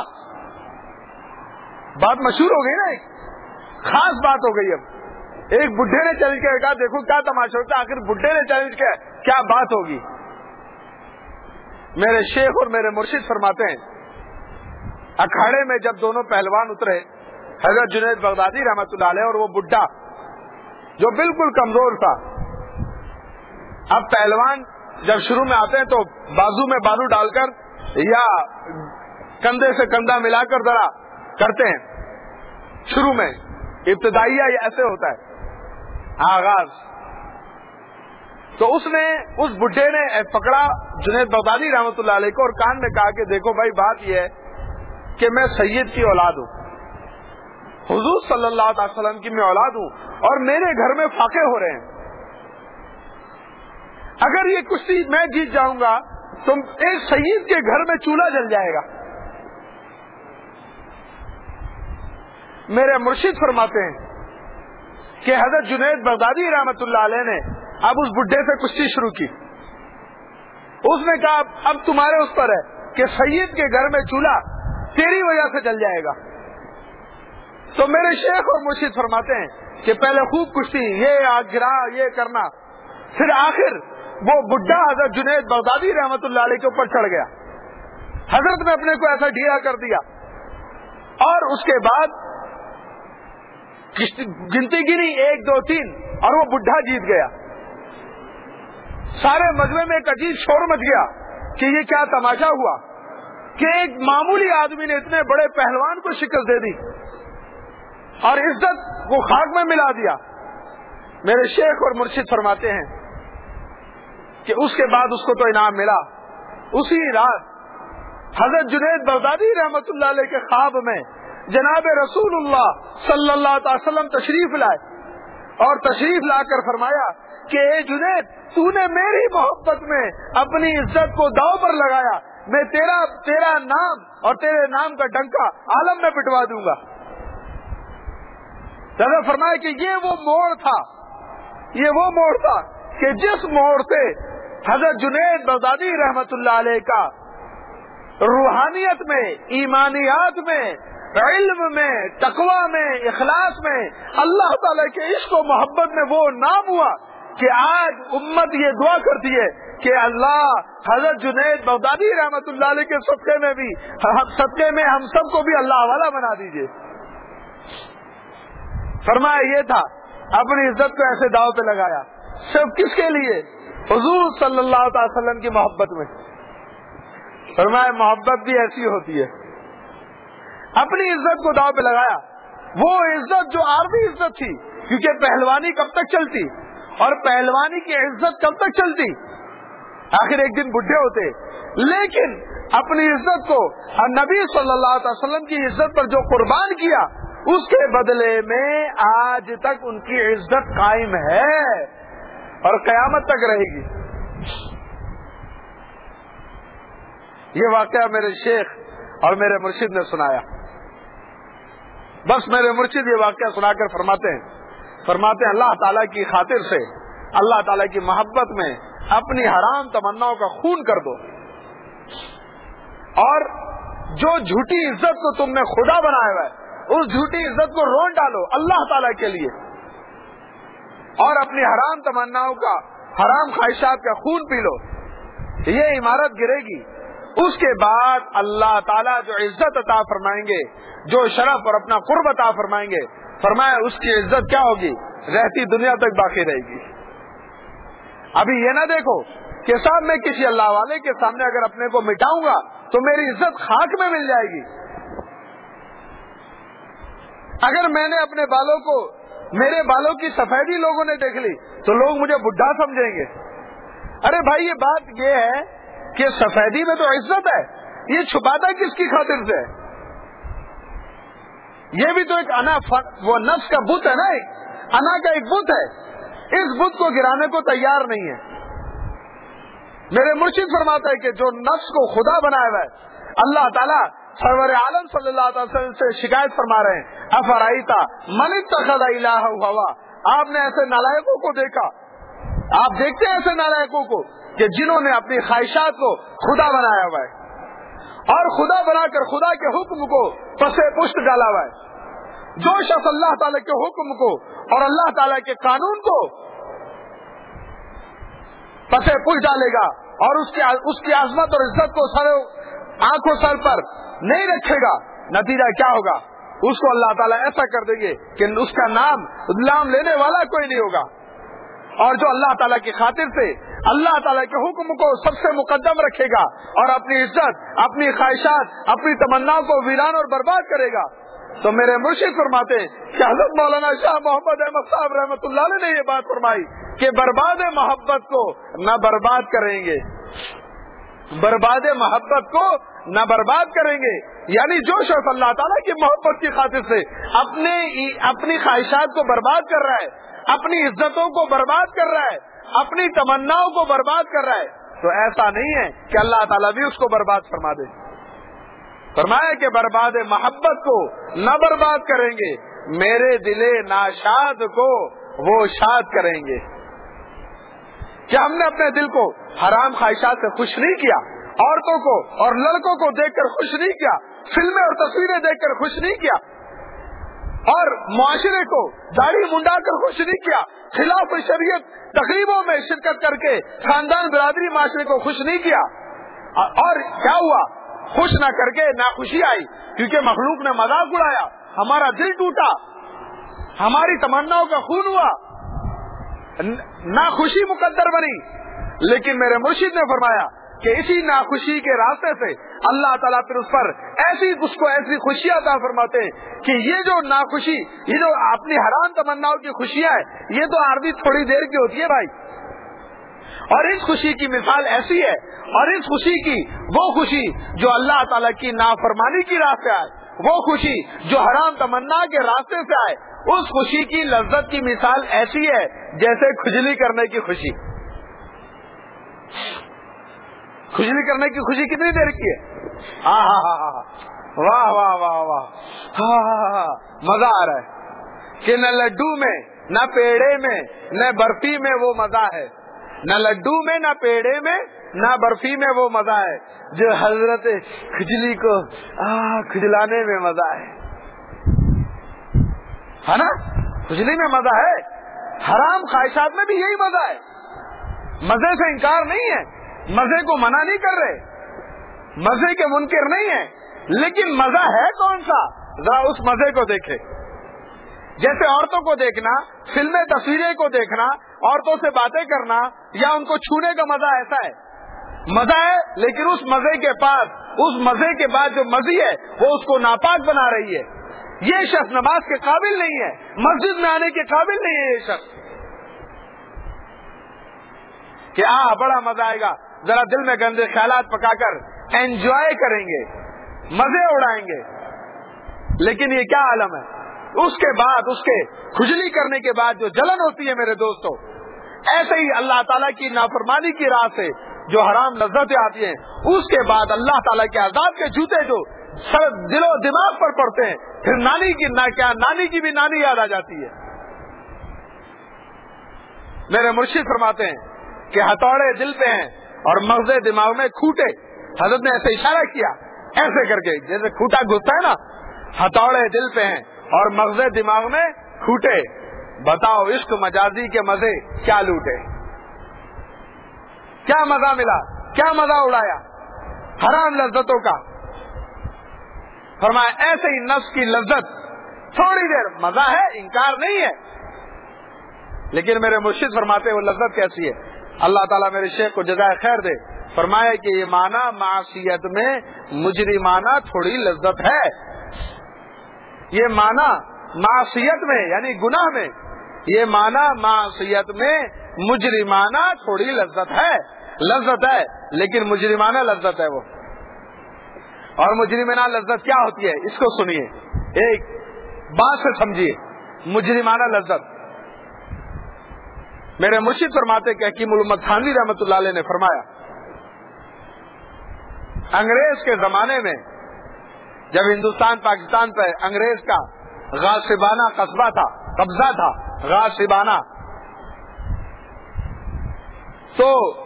بات مشہور ہو گئی نا, ایک خاص بات ہو گئی. اب ایک بڈھے نے چیلنج کیا, کہا دیکھو کیا تماشا ہوتا ہے, آخر بڈھے نے چیلنج کیا, کیا بات ہوگی. میرے شیخ اور میرے مرشد فرماتے ہیں اکھاڑے میں جب دونوں پہلوان اترے, حضرت جنید بغدادی رحمت اللہ علیہ اور وہ بڈھا جو بالکل کمزور تھا. اب پہلوان جب شروع میں آتے ہیں تو بازو میں بازو ڈال کر یا کندھے سے کندھا ملا کر ذرا کرتے ہیں. شروع میں ابتدائیہ ایسے ہوتا ہے آغاز. تو اس نے اس بڈھے نے پکڑا جنید بغدادی رحمۃ اللہ علیہ کو اور کان میں کہا کہ دیکھو بھائی بات یہ ہے کہ میں سید کی اولاد ہوں, حضور صلی اللہ علیہ وسلم کی میں اولاد ہوں اور میرے گھر میں فاقے ہو رہے ہیں. اگر یہ کشتی میں جیت جاؤں گا تو ایک سید کے گھر میں چولہا جل جائے گا. میرے مرشد فرماتے ہیں کہ حضرت جنید بغدادی رحمۃ اللہ علیہ نے اب اس بڈھے سے کشتی شروع کی. اس نے کہا اب تمہارے اس پر ہے کہ سید کے گھر میں چولہا تیری وجہ سے جل جائے گا. تو میرے شیخ اور مرشد فرماتے ہیں کہ پہلے خوب کشتی, یہ آگ گرا, یہ کرنا, پھر آخر وہ بڈھا حضرت جنید بغدادی رحمۃ اللہ علیہ کے اوپر چڑھ گیا. حضرت نے اپنے کو ایسا ڈھیلا کر دیا اور اس کے بعد گنتی گری ایک دو تین اور وہ بڈھا جیت گیا. سارے مجمع میں ایک عجیب شور مچ گیا کہ یہ کیا تماشا ہوا کہ ایک معمولی آدمی نے اتنے بڑے پہلوان کو شکست دے دی اور عزت کو خاک میں ملا دیا. میرے شیخ اور مرشد فرماتے ہیں کہ اس کے بعد اس کو تو انعام ملا. اسی رات حضرت جنید بغدادی رحمت اللہ علیہ کے خواب میں جناب رسول اللہ صلی اللہ علیہ وسلم تشریف لائے اور تشریف لا کر فرمایا کہ اے جنید, تو نے میری محبت میں اپنی عزت کو داؤ پر لگایا, میں تیرا تیرا نام اور تیرے نام کا ڈنکا عالم میں پٹوا دوں گا. حضرت فرمایا کہ یہ وہ موڑ تھا, یہ وہ موڑ تھا کہ جس موڑ سے حضرت جنید بغدادی رحمت اللہ علیہ کا روحانیت میں, ایمانیات میں, علم میں, تقوی میں, اخلاص میں, اللہ تعالی کے عشق و محبت میں وہ نام ہوا کہ آج امت یہ دعا کرتی ہے کہ اللہ حضرت جنید بغدادی رحمت اللہ علیہ کے صدقے میں بھی صدقے میں ہم سب کو بھی اللہ والا بنا دیجئے. فرمایا یہ تھا, اپنی عزت کو ایسے داؤ پہ لگایا صرف کس کے لیے؟ حضور صلی اللہ علیہ وسلم کی محبت میں. فرمایا محبت بھی ایسی ہوتی ہے. اپنی عزت کو داؤ پہ لگایا, وہ عزت جو عارضی عزت تھی, کیونکہ پہلوانی کب تک چلتی اور پہلوانی کی عزت کب تک چلتی, آخر ایک دن بڈھے ہوتے. لیکن اپنی عزت کو نبی صلی اللہ علیہ وسلم کی عزت پر جو قربان کیا, اس کے بدلے میں آج تک ان کی عزت قائم ہے اور قیامت تک رہے گی. یہ واقعہ میرے شیخ اور میرے مرشد نے سنایا. بس میرے مرشد یہ واقعہ سنا کر فرماتے ہیں فرماتے ہیں اللہ تعالیٰ کی خاطر سے, اللہ تعالیٰ کی محبت میں اپنی حرام تمناؤں کا خون کر دو اور جو جھوٹی عزت کو تم نے خدا بنایا ہوا ہے اس جھوٹی عزت کو رون ڈالو اللہ تعالیٰ کے لیے اور اپنی حرام تمناؤں کا, حرام خواہشات کا خون پی لو. یہ عمارت گرے گی. اس کے بعد اللہ تعالیٰ جو عزت عطا فرمائیں گے, جو شرف اور اپنا قرب عطا فرمائیں گے, فرمایا اس کی عزت کیا ہوگی, رہتی دنیا تک باقی رہے گی. ابھی یہ نہ دیکھو کہ صاحب میں کسی اللہ والے کے سامنے اگر اپنے کو مٹاؤں گا تو میری عزت خاک میں مل جائے گی. اگر میں نے اپنے بالوں کو, میرے بالوں کی سفیدی لوگوں نے دیکھ لی تو لوگ مجھے بڈھا سمجھیں گے. ارے بھائی یہ بات یہ ہے کہ سفیدی میں تو عزت ہے, یہ چھپاتا کس کی خاطر سے؟ یہ بھی تو ایک انا وہ نفس کا بت ہے نا, ایک انا کا ایک بت ہے, اس بت کو گرانے کو تیار نہیں ہے. میرے مرشد فرماتا ہے کہ جو نفس کو خدا بنایا ہوا ہے, اللہ تعالیٰ سرور عالم صلی اللہ علیہ وسلم سے شکایت فرما رہے ہیں, افرائیتا من اتخذ الہہ ہوا. آپ نے ایسے نالائقوں کو دیکھا, آپ دیکھتے ہیں ایسے نالائقوں کو کہ جنہوں نے اپنی خواہشات کو خدا بنایا ہوا ہے اور خدا بنا کر خدا کے حکم کو پسے پشت ڈالا ہوا ہے. جو شخص اللہ تعالیٰ کے حکم کو اور اللہ تعالیٰ کے قانون کو پسے پشت ڈالے گا اور اس کی اس کی عظمت اور عزت کو سر آنکھوں سر پر نہیں رکھے گا, نتیجہ کیا ہوگا؟ اس کو اللہ تعالیٰ ایسا کر دیں گے کہ اس کا نام نام لینے والا کوئی نہیں ہوگا. اور جو اللہ تعالیٰ کی خاطر سے اللہ تعالیٰ کے حکم کو سب سے مقدم رکھے گا اور اپنی عزت، اپنی خواہشات، اپنی تمناؤں کو ویران اور برباد کرے گا، تو میرے مرشد فرماتے ہیں کہ حضرت مولانا شاہ محمد احمد صاحب رحمۃ اللہ علیہ نے یہ بات فرمائی کہ برباد محبت کو نہ برباد کریں گے، برباد محبت کو نہ برباد کریں گے، یعنی جو شخص اللہ تعالیٰ کی محبت کی خاطر سے اپنے اپنی خواہشات کو برباد کر رہا ہے، اپنی عزتوں کو برباد کر رہا ہے، اپنی تمناؤں کو برباد کر رہا ہے، تو ایسا نہیں ہے کہ اللہ تعالیٰ بھی اس کو برباد فرما دے۔ فرمایا کہ برباد محبت کو نہ برباد کریں گے، میرے دل ناشاد کو وہ شاد کریں گے۔ کیا ہم نے اپنے دل کو حرام خواہشات سے خوش نہیں کیا؟ عورتوں کو اور لڑکوں کو دیکھ کر خوش نہیں کیا؟ فلمیں اور تصویریں دیکھ کر خوش نہیں کیا؟ اور معاشرے کو داڑھی منڈا کر خوش نہیں کیا؟ خلاف شریعت تقریبوں میں شرکت کر کے خاندان برادری معاشرے کو خوش نہیں کیا؟ اور کیا ہوا؟ خوش نہ کر کے ناخوشی آئی، کیونکہ مخلوق نے مذاق اڑایا، ہمارا دل ٹوٹا، ہماری تمناؤں کا خون ہوا، ناخوشی مقدر بنی۔ لیکن میرے مرشد نے فرمایا کہ اسی ناخوشی کے راستے سے اللہ تعالیٰ پھر اس پر ایسی اس کو ایسی خوشیاں عطا فرماتے ہیں کہ یہ جو ناخوشی، یہ جو اپنی حرام تمناؤں کی خوشیاں ہیں، یہ تو عارضی تھوڑی دیر کی ہوتی ہے بھائی، اور اس خوشی کی مثال ایسی ہے، اور اس خوشی کی وہ خوشی جو اللہ تعالیٰ کی نافرمانی کی راہ سے آئے، وہ خوشی جو حرام تمنا کے راستے سے آئے، اس خوشی کی لذت کی مثال ایسی ہے جیسے کھجلی کرنے کی خوشی۔ کھجلی کرنے کی خوشی کتنی دیر کی ہے؟ ہاں ہاں ہاں ہاں واہ واہ واہ واہ ہاں ہاں ہاں مزہ آ رہا ہے کہ نہ لڈو میں، نہ پیڑے میں، نہ برفی میں وہ مزہ ہے، نہ لڈو میں، نہ پیڑے میں، نہ برفی میں وہ مزہ ہے جو حضرت کھجلی کو کھجلانے میں مزہ ہے، ہے نا؟ کھجلی میں مزہ ہے، حرام خواہشات میں بھی یہی مزہ ہے۔ مزے سے انکار نہیں ہے، مزے کو منع نہیں کر رہے، مزے کے منکر نہیں ہے، لیکن مزہ ہے کون سا؟ ذرا اس مزے کو دیکھے۔ جیسے عورتوں کو دیکھنا، فلمیں تصویریں کو دیکھنا، عورتوں سے باتیں کرنا یا ان کو چھونے کا مزہ ایسا ہے، مزہ ہے، لیکن اس مزے کے پاس، اس مزے کے بعد جو مزی ہے وہ اس کو ناپاک بنا رہی ہے۔ یہ شخص نماز کے قابل نہیں ہے، مسجد میں آنے کے قابل نہیں ہے یہ شخص، کہ آ بڑا مزہ آئے گا، ذرا دل میں گندے خیالات پکا کر انجوائے کریں گے، مزے اڑائیں گے، لیکن یہ کیا عالم ہے؟ اس کے بعد، اس کے کھجلی کرنے کے بعد جو جلن ہوتی ہے میرے دوستو، ایسے ہی اللہ تعالیٰ کی نافرمانی کی راہ سے جو حرام لذتیں آتی ہیں، اس کے بعد اللہ تعالیٰ کے عذاب کے جوتے جو سر دل و دماغ پر پڑتے ہیں، پھر نانی کی نہ کیا نانی کی بھی نانی یاد آ جاتی ہے۔ میرے مرشد فرماتے ہیں کہ ہتھوڑے دل پہ ہیں اور مغز دماغ میں کھوٹے۔ حضرت نے ایسے اشارہ کیا، ایسے کر کے جیسے کھوٹا گھستا ہے نا، ہتھوڑے دل پہ ہیں اور مغز دماغ میں کھوٹے، بتاؤ عشق مجازی کے مزے کیا لوٹے، کیا مزہ ملا، کیا مزہ اڑایا حرام لذتوں کا۔ فرمایا ایسے ہی نفس کی لذت تھوڑی دیر مزہ ہے، انکار نہیں ہے، لیکن میرے مرشد فرماتے ہیں وہ لذت کیسی ہے۔ اللہ تعالیٰ میرے شیخ کو جزائے خیر دے، فرمایا کہ یہ معنی معصیت میں مجرمانہ تھوڑی لذت ہے، یہ معنی معصیت میں یعنی گناہ میں، یہ معنی معصیت میں مجرمانہ تھوڑی لذت ہے، لذت ہے لیکن مجرمانہ لذت ہے وہ۔ اور مجرمانہ لذت کیا ہوتی ہے اس کو سنیے، ایک بات سے سمجھیے، مجرمانہ لذت۔ میرے مرشد فرماتے کہ حکیم الامت تھانوی رحمۃ اللہ علیہ نے فرمایا، انگریز کے زمانے میں جب ہندوستان پاکستان پہ انگریز کا غاصبانہ قصبہ تھا، قبضہ تھا غاصبانہ، تو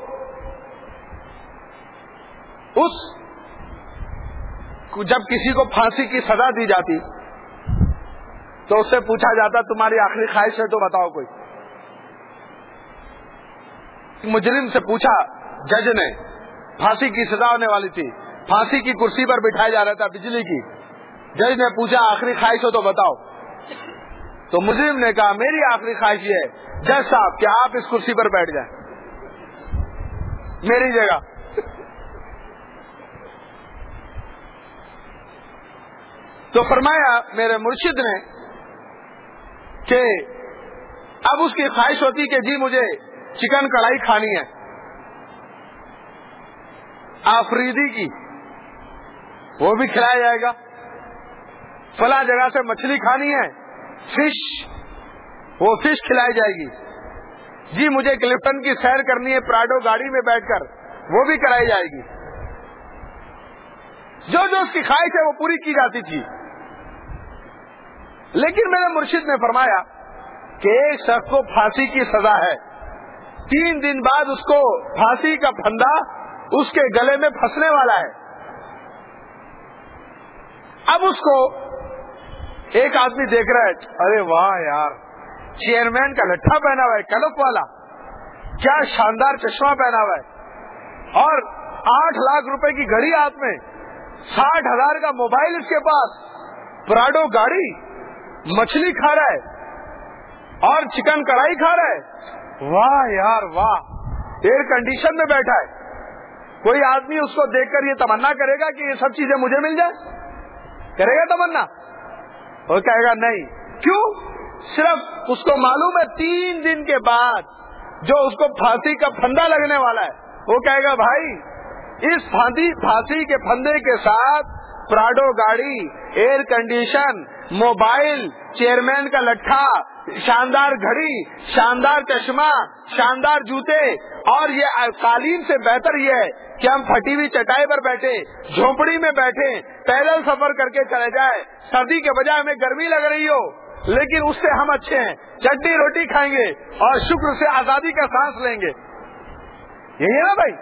اس جب کسی کو پھانسی کی سزا دی جاتی تو اس سے پوچھا جاتا تمہاری آخری خواہش ہے تو بتاؤ کوئی۔ مجرم سے پوچھا جج نے، پھانسی کی سزا ہونے والی تھی، پھانسی کی کرسی پر بٹھایا جا رہا تھا بجلی کی، جج نے پوچھا آخری خواہش ہو تو بتاؤ، تو مجرم نے کہا میری آخری خواہش یہ ہے جج صاحب کہ آپ اس کرسی پر بیٹھ جائیں۔ میری جگہ. تو فرمایا میرے مرشد نے کہ اب اس کی خواہش ہوتی کہ جی مجھے چکن کڑھائی کھانی ہے آفریدی کی، وہ بھی کھلایا جائے گا. فلاں جگہ سے مچھلی کھانی ہے، فش، وہ فش کھلائی جائے گی. جی مجھے کلفٹن کی سیر کرنی ہے پراڈو گاڑی میں بیٹھ کر، وہ بھی کرائی جائے گی. جو جو اس کی خواہش ہے وہ پوری کی جاتی تھی. لیکن میرے مرشد نے فرمایا کہ ایک شخص کو پھانسی کی سزا ہے، تین دن بعد اس کو پھانسی کا پھندا اس کے گلے میں پھنسنے والا ہے. اب اس کو ایک آدمی دیکھ رہا ہے، ارے واہ یار، چیئرمین کا لٹھا پہنا ہوا ہے کلف والا، کیا شاندار چشمہ پہنا ہوا ہے، اور آٹھ لاکھ روپے کی گھڑی ہاتھ میں، ساٹھ ہزار کا موبائل اس کے پاس، پراڈو گاڑی، مچھلی کھا رہا ہے اور چکن کڑھائی کھا رہا ہے. واہ یار واہ، ایئر کنڈیشن میں بیٹھا ہے. کوئی آدمی اس کو دیکھ کر یہ تمنا کرے گا کہ یہ سب چیزیں مجھے مل جائیں؟ کرے گا تمنا؟ وہ کہے گا نہیں. کیوں؟ صرف اس کو معلوم ہے تین دن کے بعد جو اس کو پھانسی کا پھندا لگنے والا ہے. وہ کہے گا بھائی اس پھانسی پھانسی کے پھندے کے ساتھ پراڈو گاڑی، ایئر کنڈیشن، موبائل، چیئرمین کا لٹھا، شاندار گھڑی، شاندار چشمہ، شاندار جوتے، اور یہ قالین سے بہتر یہ ہے کہ ہم پھٹی ہوئی چٹائی پر بیٹھے، جھونپڑی میں بیٹھے، پیدل سفر کر کے چلے جائے، سردی کے بجائے ہمیں گرمی لگ رہی ہو لیکن اس سے ہم اچھے ہیں، چٹنی روٹی کھائیں گے اور شکر سے آزادی کا سانس لیں گے. یہی ہے نا بھائی.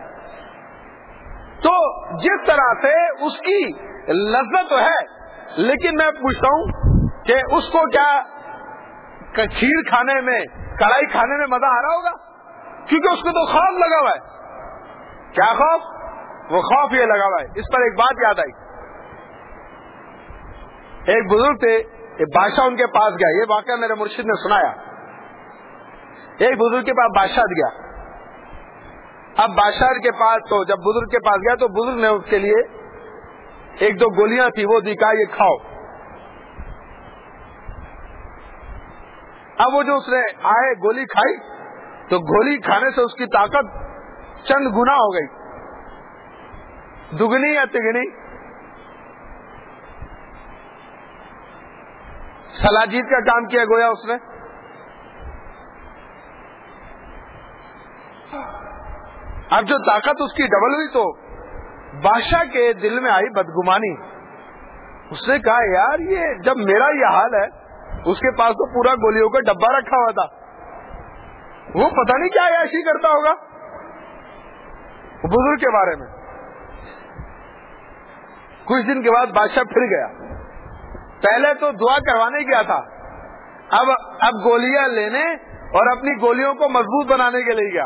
تو جس طرح سے اس کی لذت تو ہے، لیکن میں پوچھتا ہوں کہ اس کو کیا کھیر کھانے میں، کڑھائی کھانے میں مزہ آ رہا ہوگا؟ کیونکہ اس کو تو خوف لگا ہوا ہے. کیا خوف؟ وہ خوف یہ لگا ہوا ہے. اس پر ایک بات یاد آئی. ایک بزرگ تھے، ایک بادشاہ ان کے پاس گیا. یہ واقعہ میرے مرشد نے سنایا. ایک بزرگ کے پاس بادشاہ گیا. اب بادشاہ کے پاس تو جب بزرگ کے پاس گیا تو بزرگ نے اس کے لیے ایک دو گولیاں تھی وہ دی، کہا یہ کھاؤ. اب وہ جو اس نے آئے گولی کھائی تو گولی کھانے سے اس کی طاقت چند گنا ہو گئی، دگنی یا تگنی. سلاجید کا کام کیا گویا اس نے. اب جو طاقت اس کی ڈبل ہوئی تو بادشاہ کے دل میں آئی بدگمانی. اس نے کہا یار یہ جب میرا یہ حال ہے، اس کے پاس تو پورا گولیوں کا ڈبہ رکھا ہوا تھا، وہ پتہ نہیں کیا عیاشی کرتا ہوگا. بزرگ کے بارے میں کچھ دن کے بعد بادشاہ پھر گیا. پہلے تو دعا کروانے گیا تھا، اب اب گولیاں لینے اور اپنی گولیوں کو مضبوط بنانے کے لیے گیا.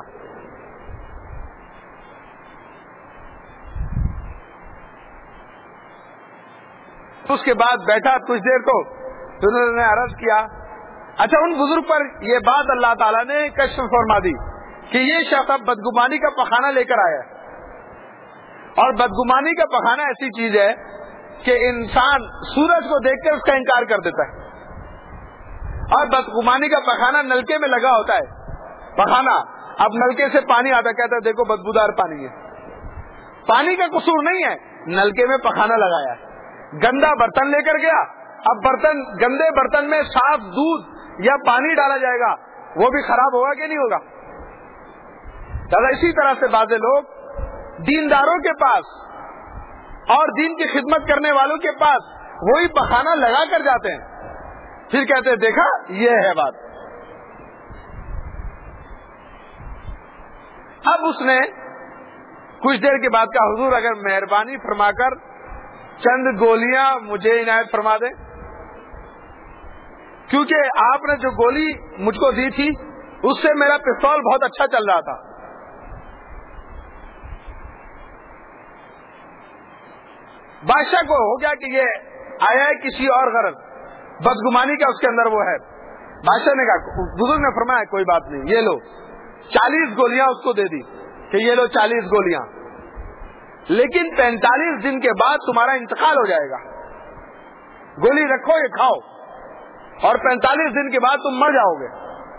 اس کے بعد بیٹھا کچھ دیر تو انہوں نے عرض کیا. اچھا ان بزرگ پر یہ بات اللہ تعالیٰ نے کشف فرما دی کہ یہ شخص اب بدگمانی کا پخانہ لے کر آیا ہے. اور بدگمانی کا پخانہ ایسی چیز ہے کہ انسان سورج کو دیکھ کر اس کا انکار کر دیتا ہے. اور بدگمانی کا پخانہ نلکے میں لگا ہوتا ہے. پخانہ اب نلکے سے پانی آتا، کہتا ہے دیکھو بدبودار پانی ہے. پانی کا قصور نہیں ہے، نلکے میں پخانہ لگایا ہے. گندا برتن لے کر گیا، اب برتن گندے برتن میں صاف دودھ یا پانی ڈالا جائے گا، وہ بھی خراب ہوگا کہ نہیں ہوگا؟ اسی طرح سے بعض لوگ دینداروں کے پاس اور دین کی خدمت کرنے والوں کے پاس وہی پخانہ لگا کر جاتے ہیں، پھر کہتے ہیں دیکھا یہ ہے بات. اب اس نے کچھ دیر کے بعد کہا حضور اگر مہربانی فرما کر چند گولیاں مجھے عنایت فرما دیں، کیونکہ آپ نے جو گولی مجھ کو دی تھی اس سے میرا پستول بہت اچھا چل رہا تھا. بادشاہ کو ہو گیا کہ یہ آیا ہے کسی اور غرض، بدگمانی کا اس کے اندر وہ ہے. بادشاہ نے کہا، بزرگ نے فرمایا کوئی بات نہیں، یہ لو. چالیس گولیاں اس کو دے دی. کہ یہ لو چالیس گولیاں، لیکن پینتالیس دن کے بعد تمہارا انتقال ہو جائے گا، گولی رکھو یہ کھاؤ، اور پینتالیس دن کے بعد تم مر جاؤ گے۔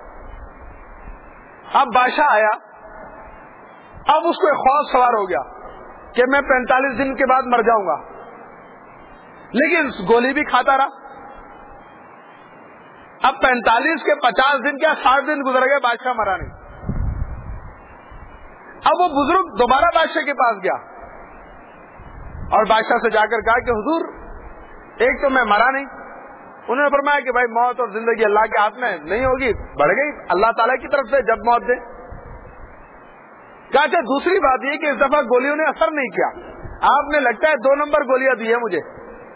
اب بادشاہ آیا، اب اس کو ایک خوف سوار ہو گیا کہ میں پینتالیس دن کے بعد مر جاؤں گا، لیکن گولی بھی کھاتا رہا۔ اب پینتالیس کے پچاس دن کیا ساٹھ دن گزر گئے، بادشاہ مرا نہیں۔ اب وہ بزرگ دوبارہ بادشاہ کے پاس گیا اور بادشاہ سے جا کر کہا کہ حضور ایک تو میں مرا نہیں، انہوں نے فرمایا کہ بھائی موت اور زندگی اللہ کے ہاتھ میں نہیں ہوگی، بڑھ گئی اللہ تعالیٰ کی طرف سے جب موت دے۔ کہا اچھا دوسری بات یہ کہ اس دفعہ گولیوں نے اثر نہیں کیا، آپ نے لگتا ہے دو نمبر گولیاں دی ہیں مجھے۔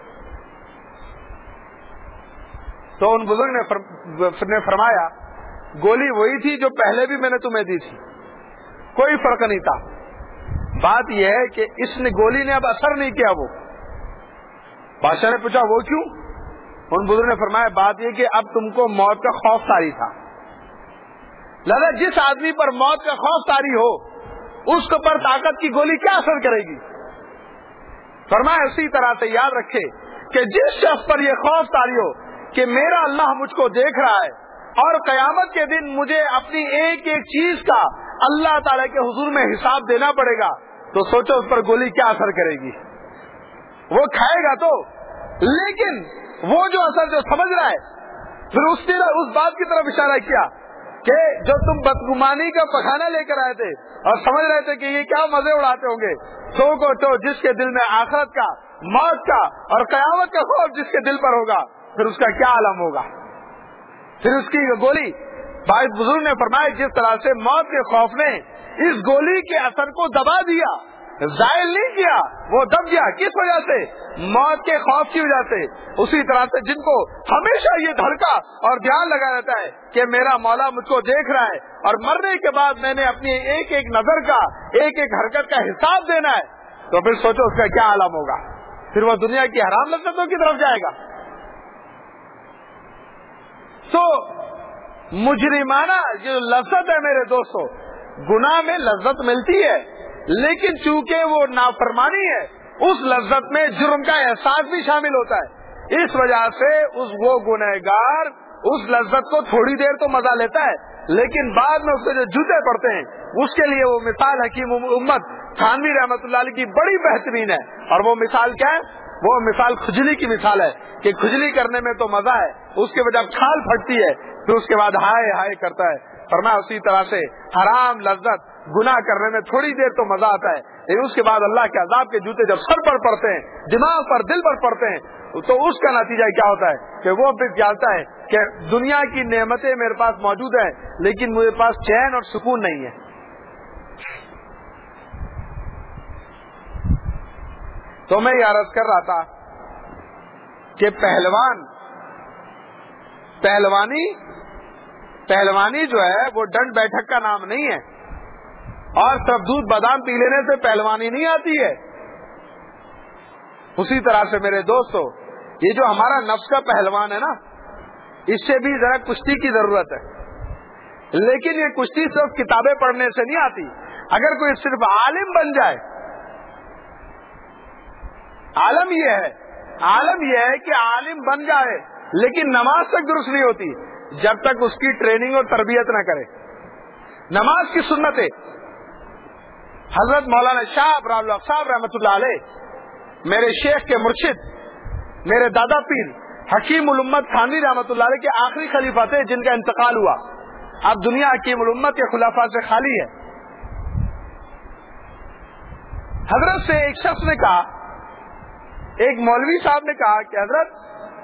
تو ان بزرگ نے, فر... نے فرمایا گولی وہی تھی جو پہلے بھی میں نے تمہیں دی تھی، کوئی فرق نہیں تھا، بات یہ ہے کہ اس نے گولی نے اب اثر نہیں کیا۔ وہ بادشاہ نے پوچھا وہ کیوں؟ ان بزرگ نے فرمایا بات یہ کہ اب تم کو موت کا خوف طاری تھا، لہذا جس آدمی پر موت کا خوف طاری ہو اس کے پر طاقت کی گولی کیا اثر کرے گی؟ فرمایا اسی طرح سے یاد رکھے کہ جس شخص پر یہ خوف طاری ہو کہ میرا اللہ مجھ کو دیکھ رہا ہے اور قیامت کے دن مجھے اپنی ایک ایک چیز کا اللہ تعالیٰ کے حضور میں حساب دینا پڑے گا، تو سوچو اس پر گولی کیا اثر کرے گی۔ وہ کھائے گا تو، لیکن وہ جو اثر جو سمجھ رہا ہے، پھر اس نے اس بات کی طرف اشارہ کیا کہ جو تم بدگمانی کا پخانا لے کر آئے تھے اور سمجھ رہے تھے کہ یہ کیا مزے اڑاتے ہوں گے، سو کو تو جس کے دل میں آخرت کا، موت کا اور قیامت کا خوف جس کے دل پر ہوگا، پھر اس کا کیا عالم ہوگا، پھر اس کی گولی۔ بھائی بزرگ نے فرمایا جس طرح سے موت کے خوف نے اس گولی کے اثر کو دبا دیا، زائل نہیں کیا، وہ دب گیا، کس وجہ سے؟ موت کے خوف کی وجہ سے۔ اسی طرح سے جن کو ہمیشہ یہ دھڑکا اور دھیان لگا رہتا ہے کہ میرا مولا مجھ کو دیکھ رہا ہے اور مرنے کے بعد میں نے اپنی ایک ایک نظر کا، ایک ایک حرکت کا حساب دینا ہے، تو پھر سوچو اس کا کیا عالم ہوگا، پھر وہ دنیا کی حرام لذتوں کی طرف جائے گا۔ تو مجرمانہ جو لذت ہے میرے دوستو، گناہ میں لذت ملتی ہے، لیکن چونکہ وہ نافرمانی ہے اس لذت میں جرم کا احساس بھی شامل ہوتا ہے، اس وجہ سے اس وہ گنہگار اس لذت کو تھوڑی دیر تو مزہ لیتا ہے، لیکن بعد میں اس سے جو جوتے پڑتے ہیں اس کے لیے وہ مثال حکیم امت تھانوی رحمت اللہ علیہ کی بڑی بہترین ہے۔ اور وہ مثال کیا ہے؟ وہ مثال کھجلی کی مثال ہے کہ کھجلی کرنے میں تو مزہ ہے، اس کے بعد جب کھال پھٹتی ہے پھر اس کے بعد ہائے ہائے کرتا ہے۔ فرمایا اسی طرح سے حرام لذت گناہ کرنے میں تھوڑی دیر تو مزہ آتا ہے، لیکن اس کے بعد اللہ کے عذاب کے جوتے جب سر پر پڑتے ہیں، دماغ پر، دل پر پڑتے ہیں، تو اس کا نتیجہ کیا ہوتا ہے کہ وہ پھر جانتا ہے کہ دنیا کی نعمتیں میرے پاس موجود ہیں لیکن میرے پاس چین اور سکون نہیں ہے۔ تو میں یہ عرض کر رہا تھا کہ پہلوان پہلوانی پہلوانی جو ہے وہ ڈنڈ بیٹھک کا نام نہیں ہے، اور صرف دودھ بادام پی لینے سے پہلوانی نہیں آتی ہے۔ اسی طرح سے میرے دوستو، یہ جو ہمارا نفس کا پہلوان ہے نا، اس سے بھی ذرا کشتی کی ضرورت ہے، لیکن یہ کشتی صرف کتابیں پڑھنے سے نہیں آتی۔ اگر کوئی صرف عالم بن جائے، عالم یہ ہے عالم یہ ہے کہ عالم بن جائے لیکن نماز تک درست نہیں ہوتی جب تک اس کی ٹریننگ اور تربیت نہ کرے۔ نماز کی سنت ہے، حضرت مولانا شاہ ابرار الحق صاحب رحمۃ اللہ علیہ، میرے شیخ کے مرشد، میرے دادا پیر حکیم الامت تھانوی رحمۃ اللہ علیہ کے آخری خلیفہ تھے جن کا انتقال ہوا۔ اب دنیا حکیم الامت کے خلفاء سے خالی ہے۔ حضرت سے ایک شخص نے کہا، ایک مولوی صاحب نے کہا کہ حضرت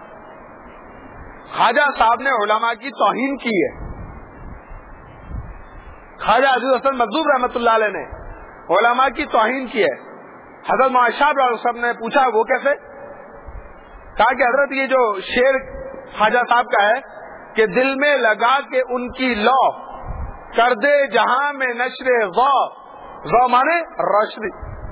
خواجہ صاحب نے علماء کی توہین کی ہے۔ خواجہ عزیز حسن مخدوم رحمۃ اللہ علیہ نے علماء کی توہین کی ہے۔ حضرت مولانا شاہ صاحب نے پوچھا وہ کیسے؟ کہا کہ حضرت یہ جو شعر خواجہ صاحب کا ہے کہ دل میں لگا کے ان کی لو کر دے جہاں میں نشر غو، غو مانے روشنی،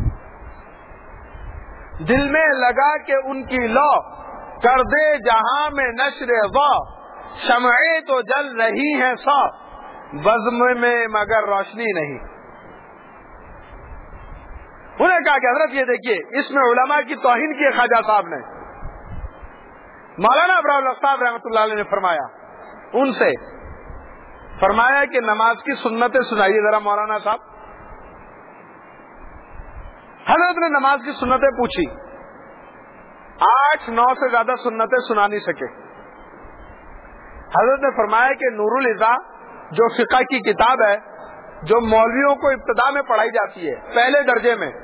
دل میں لگا کے ان کی لو کر دے جہاں میں نشر غو، شمعیں تو جل رہی ہیں سو بزم میں مگر روشنی نہیں۔ کہا کہ حضرت یہ دیکھیے اس میں علماء کی توہین کی خواجہ صاحب نے. مولانا ابراہیم صاحب رحمۃ اللہ علیہ نے فرمایا ان سے فرمایا کہ نماز کی سنتیں سنائیے ذرا مولانا صاحب. حضرت نے نماز کی سنتیں پوچھی, آٹھ نو سے زیادہ سنتیں سنا نہیں سکے. حضرت نے فرمایا کہ نور الاضاء جو فقہ کی کتاب ہے جو مولویوں کو ابتدا میں پڑھائی جاتی ہے پہلے درجے میں,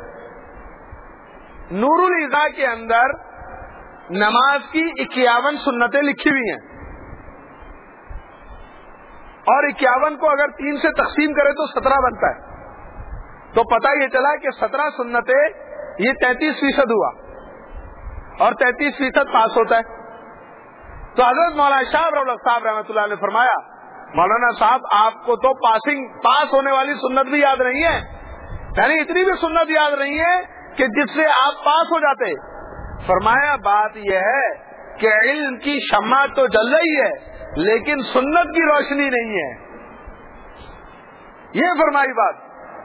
نور الاضاء کے اندر نماز کی اکیاون سنتیں لکھی ہوئی ہیں, اور اکیاون کو اگر تین سے تقسیم کرے تو سترہ بنتا ہے. تو پتہ یہ چلا کہ سترہ سنتیں یہ تینتیس فیصد ہوا, اور تینتیس فیصد پاس ہوتا ہے. تو حضرت مولانا شاہ صاحب رحمۃ اللہ نے فرمایا مولانا صاحب آپ کو تو پاسنگ پاس ہونے والی سنت بھی یاد نہیں ہے, یعنی اتنی بھی سنت یاد نہیں ہے کہ جس سے آپ پاس ہو جاتے. فرمایا بات یہ ہے کہ علم کی شمع تو جل رہی ہے لیکن سنت کی روشنی نہیں ہے. یہ فرمائی بات.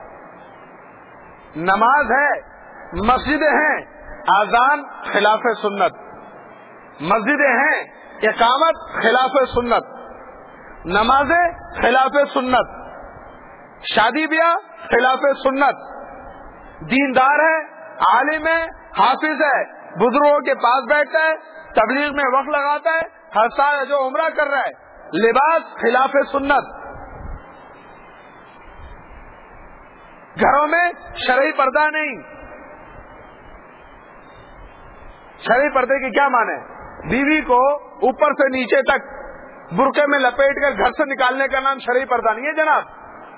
نماز ہے, مسجدیں ہیں, اذان خلاف سنت, مسجدیں ہیں, اقامت خلاف سنت, نمازیں خلاف سنت, شادی بیاہ خلاف سنت, دیندار ہے, عالم ہے, حافظ ہے, بزرگوں کے پاس بیٹھتا ہے, تبلیغ میں وقت لگاتا ہے, ہر سال جو عمرہ کر رہا ہے, لباس خلاف سنت, گھروں میں شرعی پردہ نہیں. شرعی پردے کی کیا معنی ہے؟ بیوی کو اوپر سے نیچے تک برقعے میں لپیٹ کر گھر سے نکالنے کا نام شرعی پردہ نہیں ہے جناب,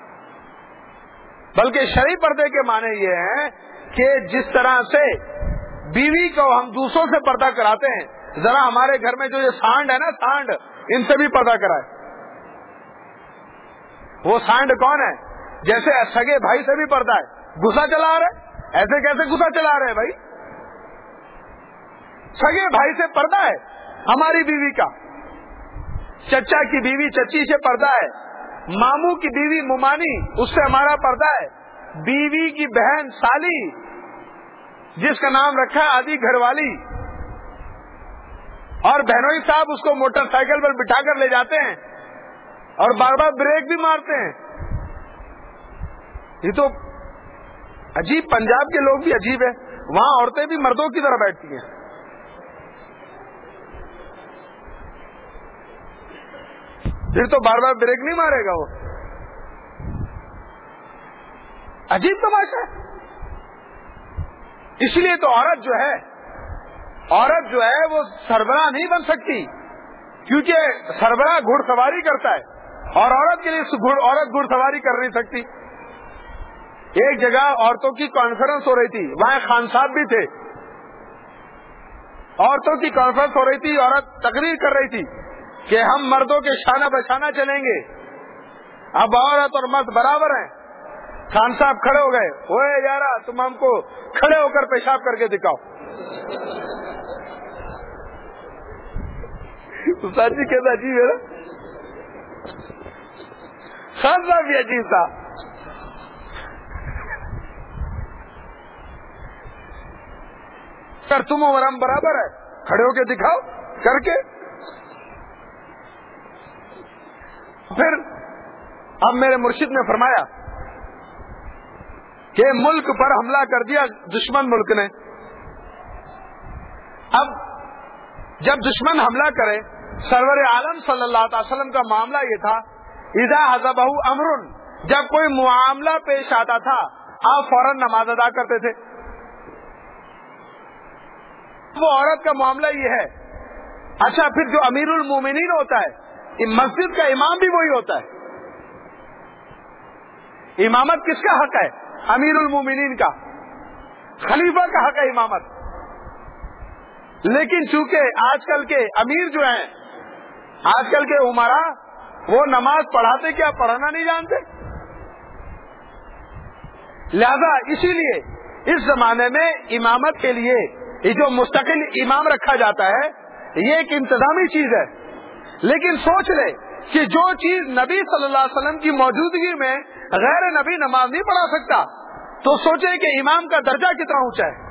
بلکہ شرعی پردے کے معنی یہ ہیں کہ جس طرح سے بیوی کو ہم دوسروں سے پردہ کراتے ہیں, ذرا ہمارے گھر میں جو یہ سانڈ ہے نا, سانڈ, ان سے بھی پردہ کرائے. وہ سانڈ کون ہے؟ جیسے سگے بھائی سے بھی پردہ ہے, غصہ چلا رہے, ایسے کیسے غصہ چلا رہے بھائی؟ سگے بھائی سے پردہ ہے ہماری بیوی کا, چچا کی بیوی چچی سے پردہ ہے, ماموں کی بیوی ممانی اس سے ہمارا پردہ ہے, بیوی کی بہن سالی جس کا نام رکھا ہے آدھی گھر والی, اور بہنوئی صاحب اس کو موٹر سائیکل پر بٹھا کر لے جاتے ہیں اور بار بار بریک بھی مارتے ہیں. یہ تو عجیب, پنجاب کے لوگ بھی عجیب ہے, وہاں عورتیں بھی مردوں کی طرح بیٹھتی ہیں. پھر تو بار بار بریک نہیں مارے گا وہ, عجیب تماشا ہے. اس لیے تو عورت جو ہے عورت جو ہے وہ سربراہ نہیں بن سکتی, کیونکہ سربراہ گھڑ سواری کرتا ہے اور عورت کے لیے عورت گھڑ سواری کر نہیں سکتی. ایک جگہ عورتوں کی کانفرنس ہو رہی تھی, وہاں خان صاحب بھی تھے, عورتوں کی کانفرنس ہو رہی تھی, عورت تقریر کر رہی تھی کہ ہم مردوں کے شانہ بشانہ چلیں گے, اب عورت اور مرد برابر ہیں. خان صاحب کھڑے ہو گئے, اوے یارا تم ہم کو کھڑے ہو کر پیشاب کر کے دکھاؤ. استاد جی کہتا عجیب ہے نا, خان صاحب بھی عجیب تھا. کر تم اور ہم برابر ہے, کھڑے ہو کے دکھاؤ کر کے. پھر اب میرے مرشد نے فرمایا کہ ملک پر حملہ کر دیا دشمن ملک نے. اب جب دشمن حملہ کرے, سرور عالم صلی اللہ علیہ وسلم کا معاملہ یہ تھا, اذا حضبہ امر, جب کوئی معاملہ پیش آتا تھا آپ فوراً نماز ادا کرتے تھے. وہ عورت کا معاملہ یہ ہے. اچھا پھر جو امیر المومنین ہوتا ہے, مسجد کا امام بھی وہی ہوتا ہے. امامت کس کا حق ہے؟ امیر المومنین کا, خلیفہ کا حق ہے امامت. لیکن چونکہ آج کل کے امیر جو ہیں, آج کل کے عمرا, وہ نماز پڑھاتے کیا پڑھنا نہیں جانتے, لہذا اسی لیے اس زمانے میں امامت کے لیے یہ جو مستقل امام رکھا جاتا ہے یہ ایک انتظامی چیز ہے. لیکن سوچ لے کہ جو چیز نبی صلی اللہ علیہ وسلم کی موجودگی میں غیر نبی نماز نہیں پڑھا سکتا, تو سوچے کہ امام کا درجہ کتنا اونچا ہے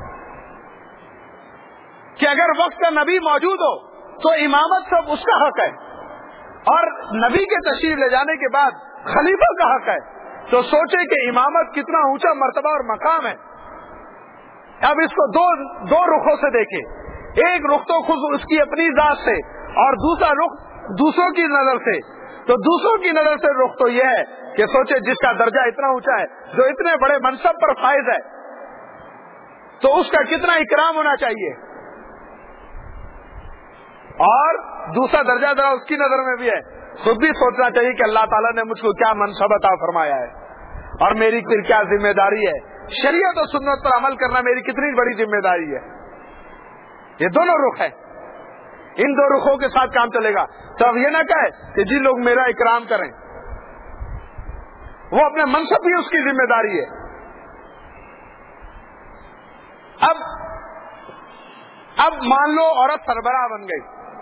کہ اگر وقت کا نبی موجود ہو تو امامت سب اس کا حق ہے، اور نبی کے تشریف لے جانے کے بعد خلیفہ کا حق ہے، تو سوچے کہ امامت کتنا اونچا مرتبہ اور مقام ہے۔ اب اس کو دو دو رخوں سے دیکھیں، ایک رخ تو خود اس کی اپنی ذات سے اور دوسرا رخ دوسروں کی نظر سے۔ تو دوسروں کی نظر سے رخ تو یہ ہے کہ سوچے جس کا درجہ اتنا اونچا ہے، جو اتنے بڑے منصب پر فائز ہے، تو اس کا کتنا اکرام ہونا چاہیے، اور دوسرا درجہ ذرا اس کی نظر میں بھی ہے، خود بھی سوچنا چاہیے کہ اللہ تعالیٰ نے مجھ کو کیا منصب عطا فرمایا ہے اور میری پھر کیا ذمہ داری ہے، شریعت و سنت پر عمل کرنا میری کتنی بڑی ذمہ داری ہے۔ یہ دونوں رخ ہے، ان دو رخوں کے ساتھ کام چلے گا۔ تو اب یہ نہ کہے کہ جی لوگ میرا اکرام کریں، وہ اپنے منصب بھی اس کی ذمہ داری ہے۔ اب اب مان لو عورت سربراہ بن گئی،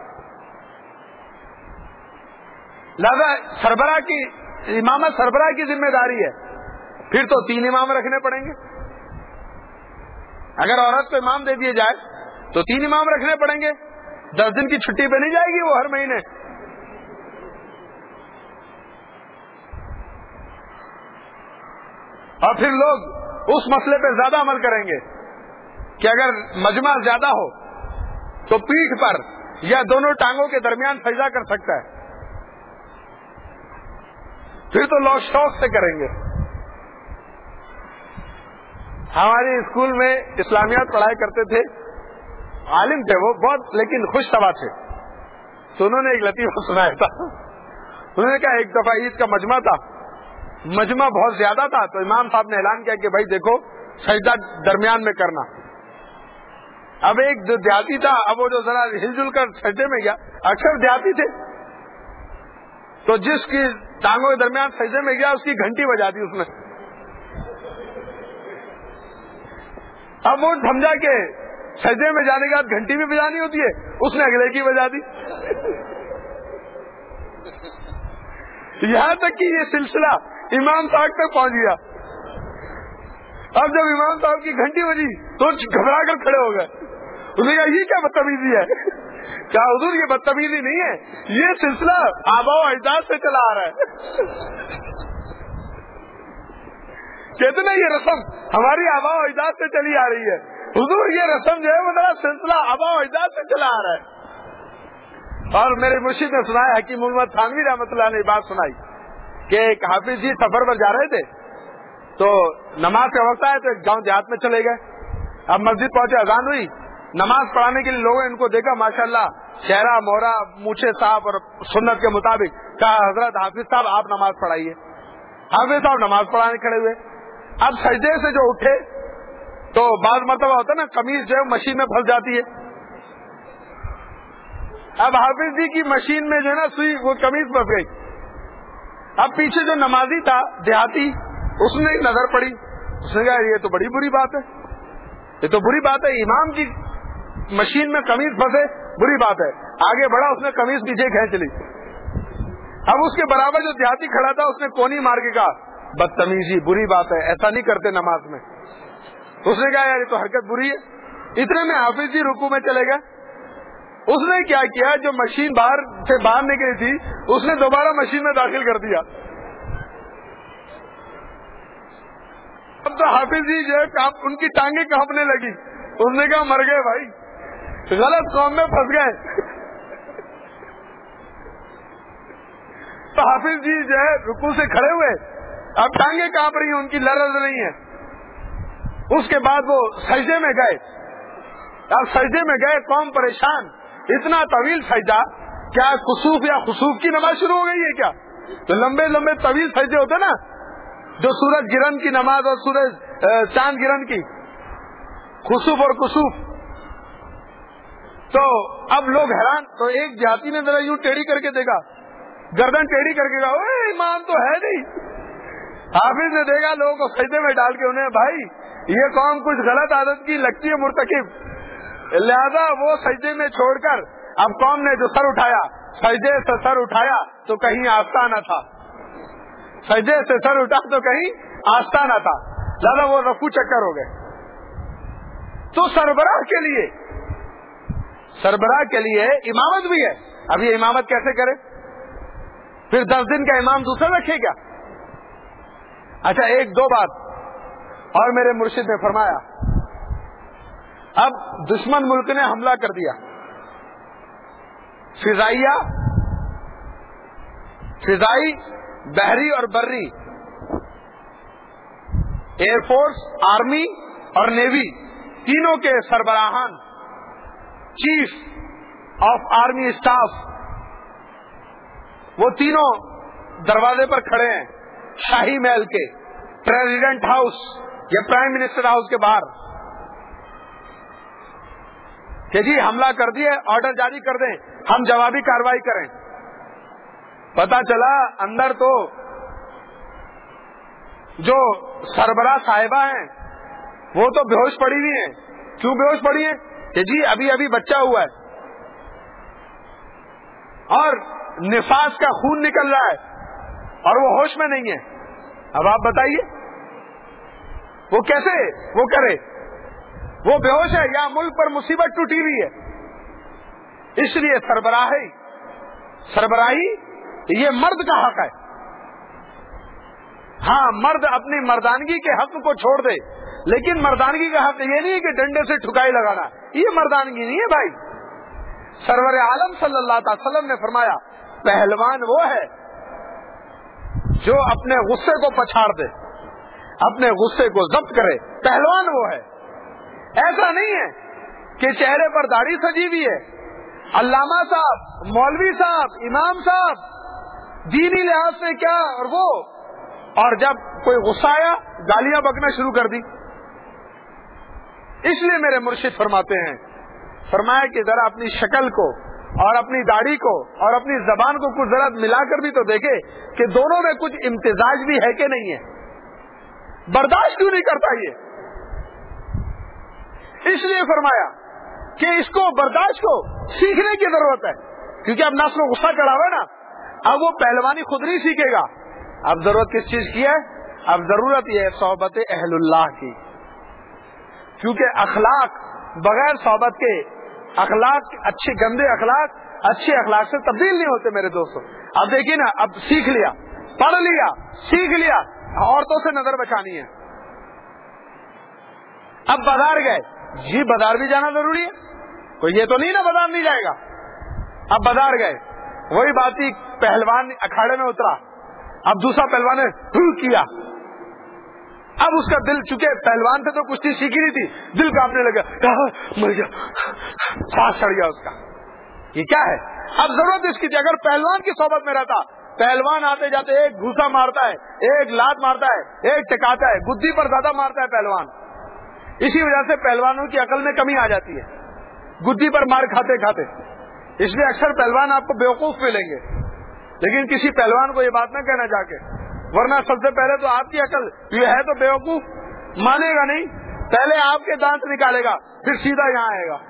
لہذا سربراہ کی امامت سربراہ کی ذمہ داری ہے، پھر تو تین امام رکھنے پڑیں گے۔ اگر عورت کو امام دے دیے جائے تو تین امام رکھنے پڑیں گے، دس دن کی چھٹی پہ نہیں جائے گی وہ ہر مہینے۔ اور پھر لوگ اس مسئلے پہ زیادہ عمل کریں گے کہ اگر مجمع زیادہ ہو تو پیٹھ پر یا دونوں ٹانگوں کے درمیان سجدہ کر سکتا ہے، پھر تو لوگ شوق سے کریں گے۔ ہمارے اسکول میں اسلامیات پڑھائی کرتے تھے، عالم تھے وہ بہت، لیکن خوش طبع تھے، تو انہوں نے ایک لطیفہ سنایا تھا۔ انہوں نے کہا ایک دفعہ عید کا مجمع تھا، مجمع بہت زیادہ تھا، تو امام صاحب نے اعلان کیا کہ بھائی دیکھو سجدہ درمیان میں کرنا۔ اب ایک جو دیہاتی تھا، اب وہ جو ذرا ہل جل کر سجدے میں گیا، اکثر دیہاتی تھے، تو جس کی ٹانگوں کے درمیان سجدے میں گیا اس کی گھنٹی بجا دی اس نے۔ اب وہ سمجھا کہ سجدے میں جانے کے بعد گھنٹی بھی بجانی ہوتی ہے، اس نے اگلے کی بجا دی۔ یہاں تک کہ یہ سلسلہ امام صاحب تک پہنچ گیا۔ اب جب امام صاحب کی گھنٹی بجی تو گھبرا کر کھڑے ہو گئے، انہوں نے کہا یہ کیا بدتمیزی ہے؟ کیا حضور یہ بدتمیزی نہیں ہے، یہ سلسلہ آباء و اجداد سے چلا آ رہا ہے۔ کہتے نا یہ رسم ہماری آباء و اجداد سے چلی آ رہی ہے، حضور یہ رسم جو ہے وہ ذرا سلسلہ آباء و اجداد سے چلا آ رہا ہے۔ اور میرے مرشد نے سنایا، حکیم محمد تھانوی رحمۃ اللہ نے بات سنائی کہ ایک حافظ جی سفر پر جا رہے تھے، تو نماز کا وقت آیا تو ایک گاؤں دیہات میں چلے گئے۔ اب مسجد پہنچے، اذان ہوئی، نماز پڑھانے کے لیے لوگوں نے ان کو دیکھا، ماشاءاللہ چہرہ مورا، مونچھیں صاف اور سنت کے مطابق، کہا حضرت حافظ صاحب آپ نماز پڑھائیے۔ حافظ صاحب نماز پڑھانے کھڑے ہوئے، اب سجدے سے جو اٹھے تو بعض مرتبہ ہوتا ہے نا قمیض جو ہے مشین میں پھنس جاتی ہے، اب حافظ جی کی مشین میں جو ہے نا سوئی وہ قمیض پھنس گئی۔ اب پیچھے جو نمازی تھا دیہاتی، اس نے ایک نظر پڑی، اس نے کہا یہ تو بڑی بری بات ہے، یہ تو بری بات ہے، امام کی مشین میں قمیض پھنسے بری بات ہے۔ آگے بڑھا، اس نے قمیض پیچھے کھینچ لی۔ اب اس کے برابر جو دیہاتی کھڑا تھا اس نے کونی مار کے کہا بدتمیزی، بری بات ہے، ایسا نہیں کرتے نماز میں۔ اس نے کہا یار یہ تو حرکت بری ہے۔ اتنے میں حافظ جی رکوع میں چلے گئے۔ اس نے کیا کیا، جو مشین باہر سے باہر نکلی تھی اس نے دوبارہ مشین میں داخل کر دیا۔ اب تو حافظ جی جو ہے ان کی ٹانگیں کانپنے لگی، اس نے کہا مر گئے بھائی، غلط قوم میں پھنس گئے۔ تو حافظ جی جو ہے رکوع سے کھڑے ہوئے، اب ٹانگیں کانپ رہی ہیں، ان کی لرز نہیں ہے۔ اس کے بعد وہ سجدے میں گئے۔ اب سجدے میں گئے، قوم پریشان، اتنا طویل سجدہ، کیا کسوف یا خسوف کی نماز شروع ہو گئی ہے کیا؟ تو لمبے لمبے طویل سجدے ہوتے نا، جو سورج گرہن کی نماز اور سورج چاند گرہن کی، خسوف اور کسوف۔ تو اب لوگ حیران، تو ایک دیہاتی نے ذرا یوں ٹیڑھی کر کے دیکھا، گردن ٹیڑھی کر کے کہا اوے امام تو ہے نہیں۔ حافظ نے دیکھا لوگوں کو سجدے میں ڈال کے، انہیں بھائی یہ قوم کچھ غلط عادت کی لگتی ہے مرتکب، لہذا وہ سجدے میں چھوڑ کر اب قوم نے جو سر اٹھایا، سجدے سے سر اٹھایا تو کہیں آستہ نہ تھا، سجدے سے سر اٹھا تو کہیں آستہ نہ تھا۔ زیادہ وہ رفو چکر ہو گئے. تو سربراہ کے لیے سربراہ کے لیے امامت بھی ہے. اب یہ امامت کیسے کرے؟ پھر دس دن کا امام دوسرا رکھے گا؟ اچھا ایک دو بات اور میرے مرشد نے فرمایا. اب دشمن ملک نے حملہ کر دیا، فضائیہ فضائی بحری اور بری، ایئر فورس، آرمی اور نیوی، تینوں کے سربراہان، چیف آف آرمی اسٹاف، وہ تینوں دروازے پر کھڑے ہیں شاہی محل کے، پریزیڈنٹ ہاؤس یا پرائم منسٹر ہاؤس کے باہر، کہ جی حملہ کر دیے، آرڈر جاری کر دیں، ہم جوابی کارروائی کریں. پتا چلا اندر تو جو سربراہ صاحبہ ہیں وہ تو بے ہوش پڑی ہوئی ہیں. کیوں بے ہوش پڑی ہیں؟ کہ جی ابھی ابھی بچہ ہوا ہے اور نفاس کا خون نکل رہا ہے اور وہ ہوش میں نہیں ہے. اب آپ بتائیے وہ کیسے وہ کرے؟ وہ بے ہوش ہے یا ملک پر مصیبت ٹوٹی ہوئی ہے. اس لیے سربراہی سربراہی یہ مرد کا حق ہے. ہاں مرد اپنی مردانگی کے حق کو چھوڑ دے، لیکن مردانگی کا حق یہ نہیں ہے کہ ڈنڈے سے ٹھکائی لگانا. یہ مردانگی نہیں ہے بھائی. سرور عالم صلی اللہ تعالی وسلم نے فرمایا پہلوان وہ ہے جو اپنے غصے کو پچھاڑ دے، اپنے غصے کو ضبط کرے. پہلوان وہ ہے. ایسا نہیں ہے کہ چہرے پر داڑھی سجی ہوئی ہے، علامہ صاحب، مولوی صاحب، امام صاحب، دینی لحاظ سے کیا اور وہ، اور جب کوئی غصہ آیا گالیاں بکنا شروع کر دی. اس لیے میرے مرشد فرماتے ہیں، فرمایا کہ ذرا اپنی شکل کو اور اپنی داڑھی کو اور اپنی زبان کو کچھ ذرا ملا کر بھی تو دیکھے کہ دونوں میں کچھ امتزاج بھی ہے کہ نہیں ہے. برداشت کیوں نہیں کرتا یہ؟ اس لیے فرمایا کہ اس کو برداشت کو سیکھنے کی ضرورت ہے، کیونکہ اب نفس میں غصہ چڑھا ہوا ہے نا، اب وہ پہلوانی خود نہیں سیکھے گا. اب ضرورت کس چیز کی ہے؟ اب ضرورت یہ ہے صحبت اہل اللہ کی، کیونکہ اخلاق بغیر صحبت کے، اخلاق اچھے گندے اخلاق اچھے اخلاق سے تبدیل نہیں ہوتے میرے دوستوں. اب دیکھیے نا، اب سیکھ لیا، پڑھ لیا، سیکھ لیا، عورتوں سے نظر بچانی ہے. اب بازار گئے، جی بازار بھی جانا ضروری ہے، کوئی یہ تو نہیں نا بازار نہیں جائے گا. اب بازار گئے، وہی بات ہی پہلوان اکھاڑے میں اترا، اب دوسرا پہلوان نے ہل کیا. اب اس کا دل، چونکہ پہلوان سے تو کشتی سیکھی نہیں تھی، دل کانپنے لگا، مر گیا، سانس چڑھ گیا اس کا. یہ کیا ہے؟ اب ضرورت اس کی تھی اگر پہلوان کی صحبت میں رہتا. پہلوان آتے جاتے ایک گھوسا مارتا ہے، ایک لات مارتا ہے، ایک ٹکاتا ہے، گدی پر زیادہ مارتا ہے پہلوان. اسی وجہ سے پہلوانوں کی عقل میں کمی آ جاتی ہے، گدی پر مار کھاتے کھاتے. اس لیے اکثر پہلوان آپ کو بیوقوف ملیں گے، لیکن کسی پہلوان کو یہ بات نہ کہنا جا کے، ورنہ سب سے پہلے تو آپ کی عقل یہ ہے تو بیوقوف مانے گا نہیں. پہلے آپ کے دانت نکالے گا، پھر سیدھا یہاں آئے گا.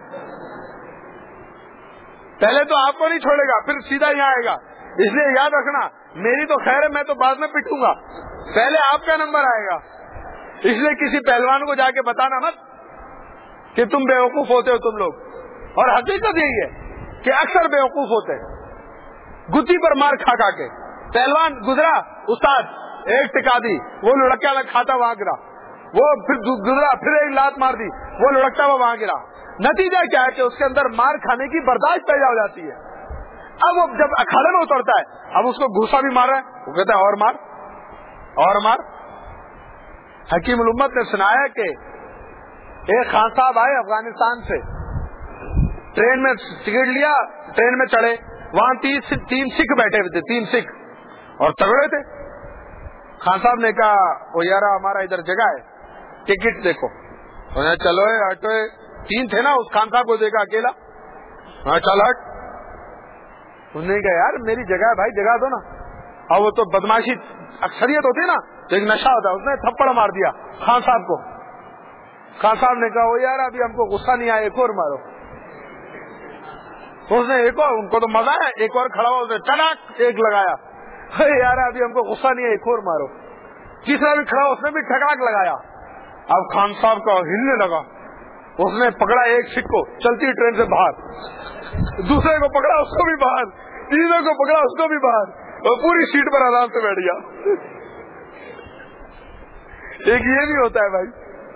پہلے تو آپ کو نہیں چھوڑے گا، پھر سیدھا یہاں آئے گا. اس لیے یاد رکھنا، میری تو خیر ہے، میں تو بعد میں پٹوں گا، پہلے آپ کا نمبر آئے گا. اس لیے کسی پہلوان کو جا کے بتانا مت کہ تم بیوقوف ہوتے ہو تم لوگ. اور حقیقت یہی ہے کہ اکثر بیوقوف ہوتے گتی پر مار کھا کھا کے. پہلوان گزرا، استاد ایک ٹکا دی، وہ لڑکا لگ کھاتا وہاں گرا. وہ پھر گزرا، پھر ایک لات مار دی، وہ لڑکتا ہوا وہاں گرا. نتیجہ کیا ہے کہ اس کے اندر مار کھانے کی برداشت پیدا ہو جاتی ہے. اب وہ جب اکھاڑے میں اترتا ہے، اب اس کو گھوسا بھی مار رہا ہے، وہ کہتا ہے اور مار اور مار. حکیم الامت نے سنایا کہ ایک خان صاحب آئے افغانستان سے، ٹرین میں ٹکٹ لیا، ٹرین میں چڑھے، وہاں تین تین سکھ بیٹھے ہوئے تھے، تین سکھ اور تگڑے تھے. خان صاحب نے کہا وہ یار ہمارا ادھر جگہ ہے، ٹکٹ دیکھو. چلو ہٹو، تین تھے نا، اس خان صاحب کو دیکھا اکیلا، ہاں چل ہٹ. انہوں نے کہا یار میری جگہ ہے بھائی، جگہ دو نا. اور وہ تو بدماشی اکثریت ہوتی ہے نا، تو ایک نشہ ہوتا ہے، اس نے تھپڑ مار دیا خان صاحب کو. خان صاحب نے کہا وہ یار ابھی ہم کو غصہ نہیں آیا، ایک اور مارو. اس نے ایک اور، ان کو تو مزہ ہے، ایک اور کھڑا ہوا، اس نے چڑاک ایک لگایا. یار ابھی ہم کو غصہ نہیں ہے، ایک اور مارو. تیسرا بھی کھڑا، اس نے بھی ٹھکاک لگایا. اب خان صاحب کا ہلنے لگا، اس نے پکڑا ایک سکھ کو چلتی ٹرین سے باہر، دوسرے کو پکڑا اس کو بھی باہر، تیسرے کو پکڑا اس کو بھی باہر، اور پوری سیٹ پر آرام سے بیٹھ گیا۔ ایک یہ بھی ہوتا ہے بھائی۔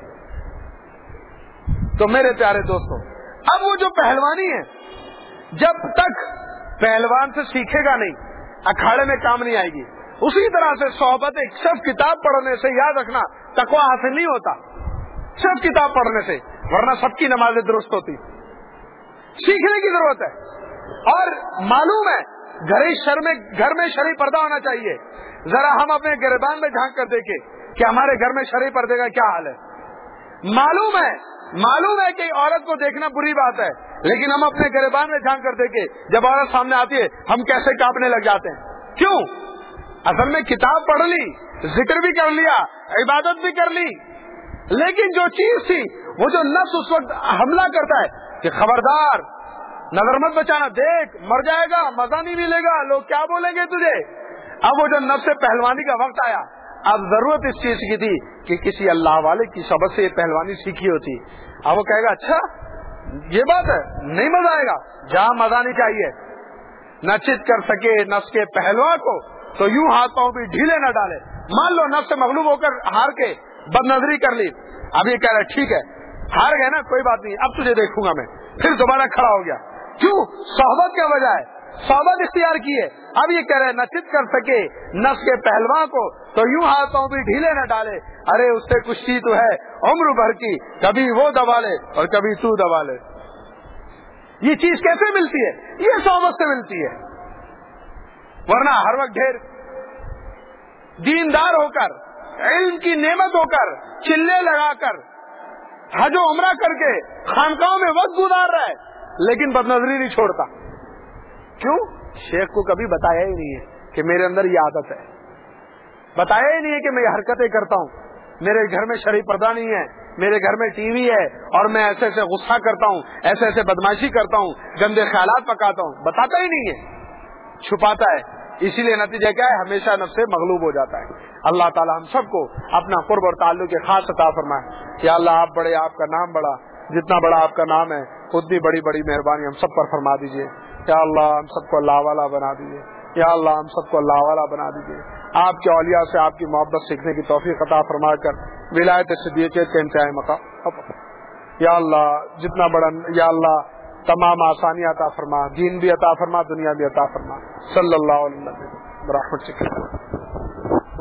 تو میرے پیارے دوستوں، اب وہ جو پہلوانی ہے، جب تک پہلوان سے سیکھے گا نہیں اکھاڑے میں کام نہیں آئے گی۔ اسی طرح سے صحبت ایک صرف کتاب پڑھنے سے، یاد رکھنا، تقویٰ حاصل نہیں ہوتا صرف کتاب پڑھنے سے، ورنہ سب کی نمازیں درست ہوتی۔ سیکھنے کی ضرورت ہے، اور معلوم ہے گھر شر میں گھر میں شرعی پردہ ہونا چاہیے۔ ذرا ہم اپنے گریبان میں جھانک کر دیکھیں کہ ہمارے گھر میں شرعی پردے کا کیا حال ہے۔ معلوم ہے معلوم ہے کہ عورت کو دیکھنا بری بات ہے، لیکن ہم اپنے گریبان میں جھانک کر دیکھیں، جب عورت سامنے آتی ہے ہم کیسے کانپنے لگ جاتے ہیں۔ کیوں؟ اصل میں کتاب پڑھ لی، ذکر بھی کر لیا، عبادت بھی کر لی، لیکن جو چیز تھی وہ جو نفس اس وقت حملہ کرتا ہے کہ خبردار نظر مت بچانا، دیکھ مر جائے گا، مزہ نہیں ملے گا، لوگ کیا بولیں گے تجھے۔ اب وہ جو نفس پہلوانی کا وقت آیا، اب ضرورت اس چیز کی تھی کہ کسی اللہ والے کی صحبت سے یہ پہلوانی سیکھی ہوتی۔ اب وہ کہے گا اچھا یہ بات ہے، نہیں مزہ آئے گا، جہاں مزہ نہیں چاہیے، نہ چت کر سکے نفس کے پہلوان کو تو یوں ہاتھ پاؤں بھی ڈھیلے نہ ڈالے۔ مان لو نفس سے مغلوب ہو کر ہار کے بد نظری کر لی، اب یہ کہہ رہا ہے ٹھیک ہے ہار گئے نا، کوئی بات نہیں، اب تجھے دیکھوں گا میں، پھر دوبارہ کھڑا ہو گیا۔ کیوں؟ صحبت کے بجائے صحبت اختیار کی ہے۔ اب یہ کہہ رہے نہ چت کر سکے نفس کے پہلوان کو تو یوں ہاتھوں بھی ڈھیلے نہ ڈالے، ارے اس سے کشتی تو ہے عمر بھر کی، کبھی وہ دبا لے اور کبھی تو دبا لے۔ یہ چیز کیسے ملتی ہے؟ یہ صحبت سے ملتی ہے، ورنہ ہر وقت ڈھیر دیندار ہو کر، علم کی نعمت ہو کر، چلے لگا کر، حج و عمرہ کر کے خانقاہوں میں وقت گزار رہا ہے، لیکن بدنظری نہیں چھوڑتا۔ کیوں؟ شیخ کو کبھی بتایا ہی نہیں ہے کہ میرے اندر یہ عادت ہے، بتایا ہی نہیں ہے کہ میں یہ حرکتیں کرتا ہوں، میرے گھر میں شرعی پردہ نہیں ہے، میرے گھر میں ٹی وی ہے اور میں ایسے ایسے غصہ کرتا ہوں، ایسے ایسے بدماشی کرتا ہوں، گندے خیالات پکاتا ہوں، بتاتا ہی نہیں ہے، چھپاتا ہے۔ اسی لیے نتیجہ کیا ہے؟ ہمیشہ نفس سے مغلوب ہو جاتا ہے۔ اللہ تعالی ہم سب کو اپنا قرب اور تعلق کے خاص عطا فرمائے۔ یا اللہ آپ بڑے، آپ کا نام بڑا، جتنا بڑا آپ کا نام ہے اتنی بڑی بڑی مہربانی ہم سب پر فرما دیجیے۔ یا اللہ ہم سب کو اللہ والا بنا دیجیے، یا اللہ ہم سب کو اللہ والا بنا دیجیے۔ آپ کے اولیاء سے آپ کی محبت سیکھنے کی توفیق عطا فرما کر ولایت صدیقیت کے انتہائی مقام، یا اللہ جتنا بڑا، یا اللہ تمام آسانیاں عطا فرما، دین بھی عطا فرما، دنیا بھی عطا فرما۔ صلی اللہ علیہ وسلم برحمتک۔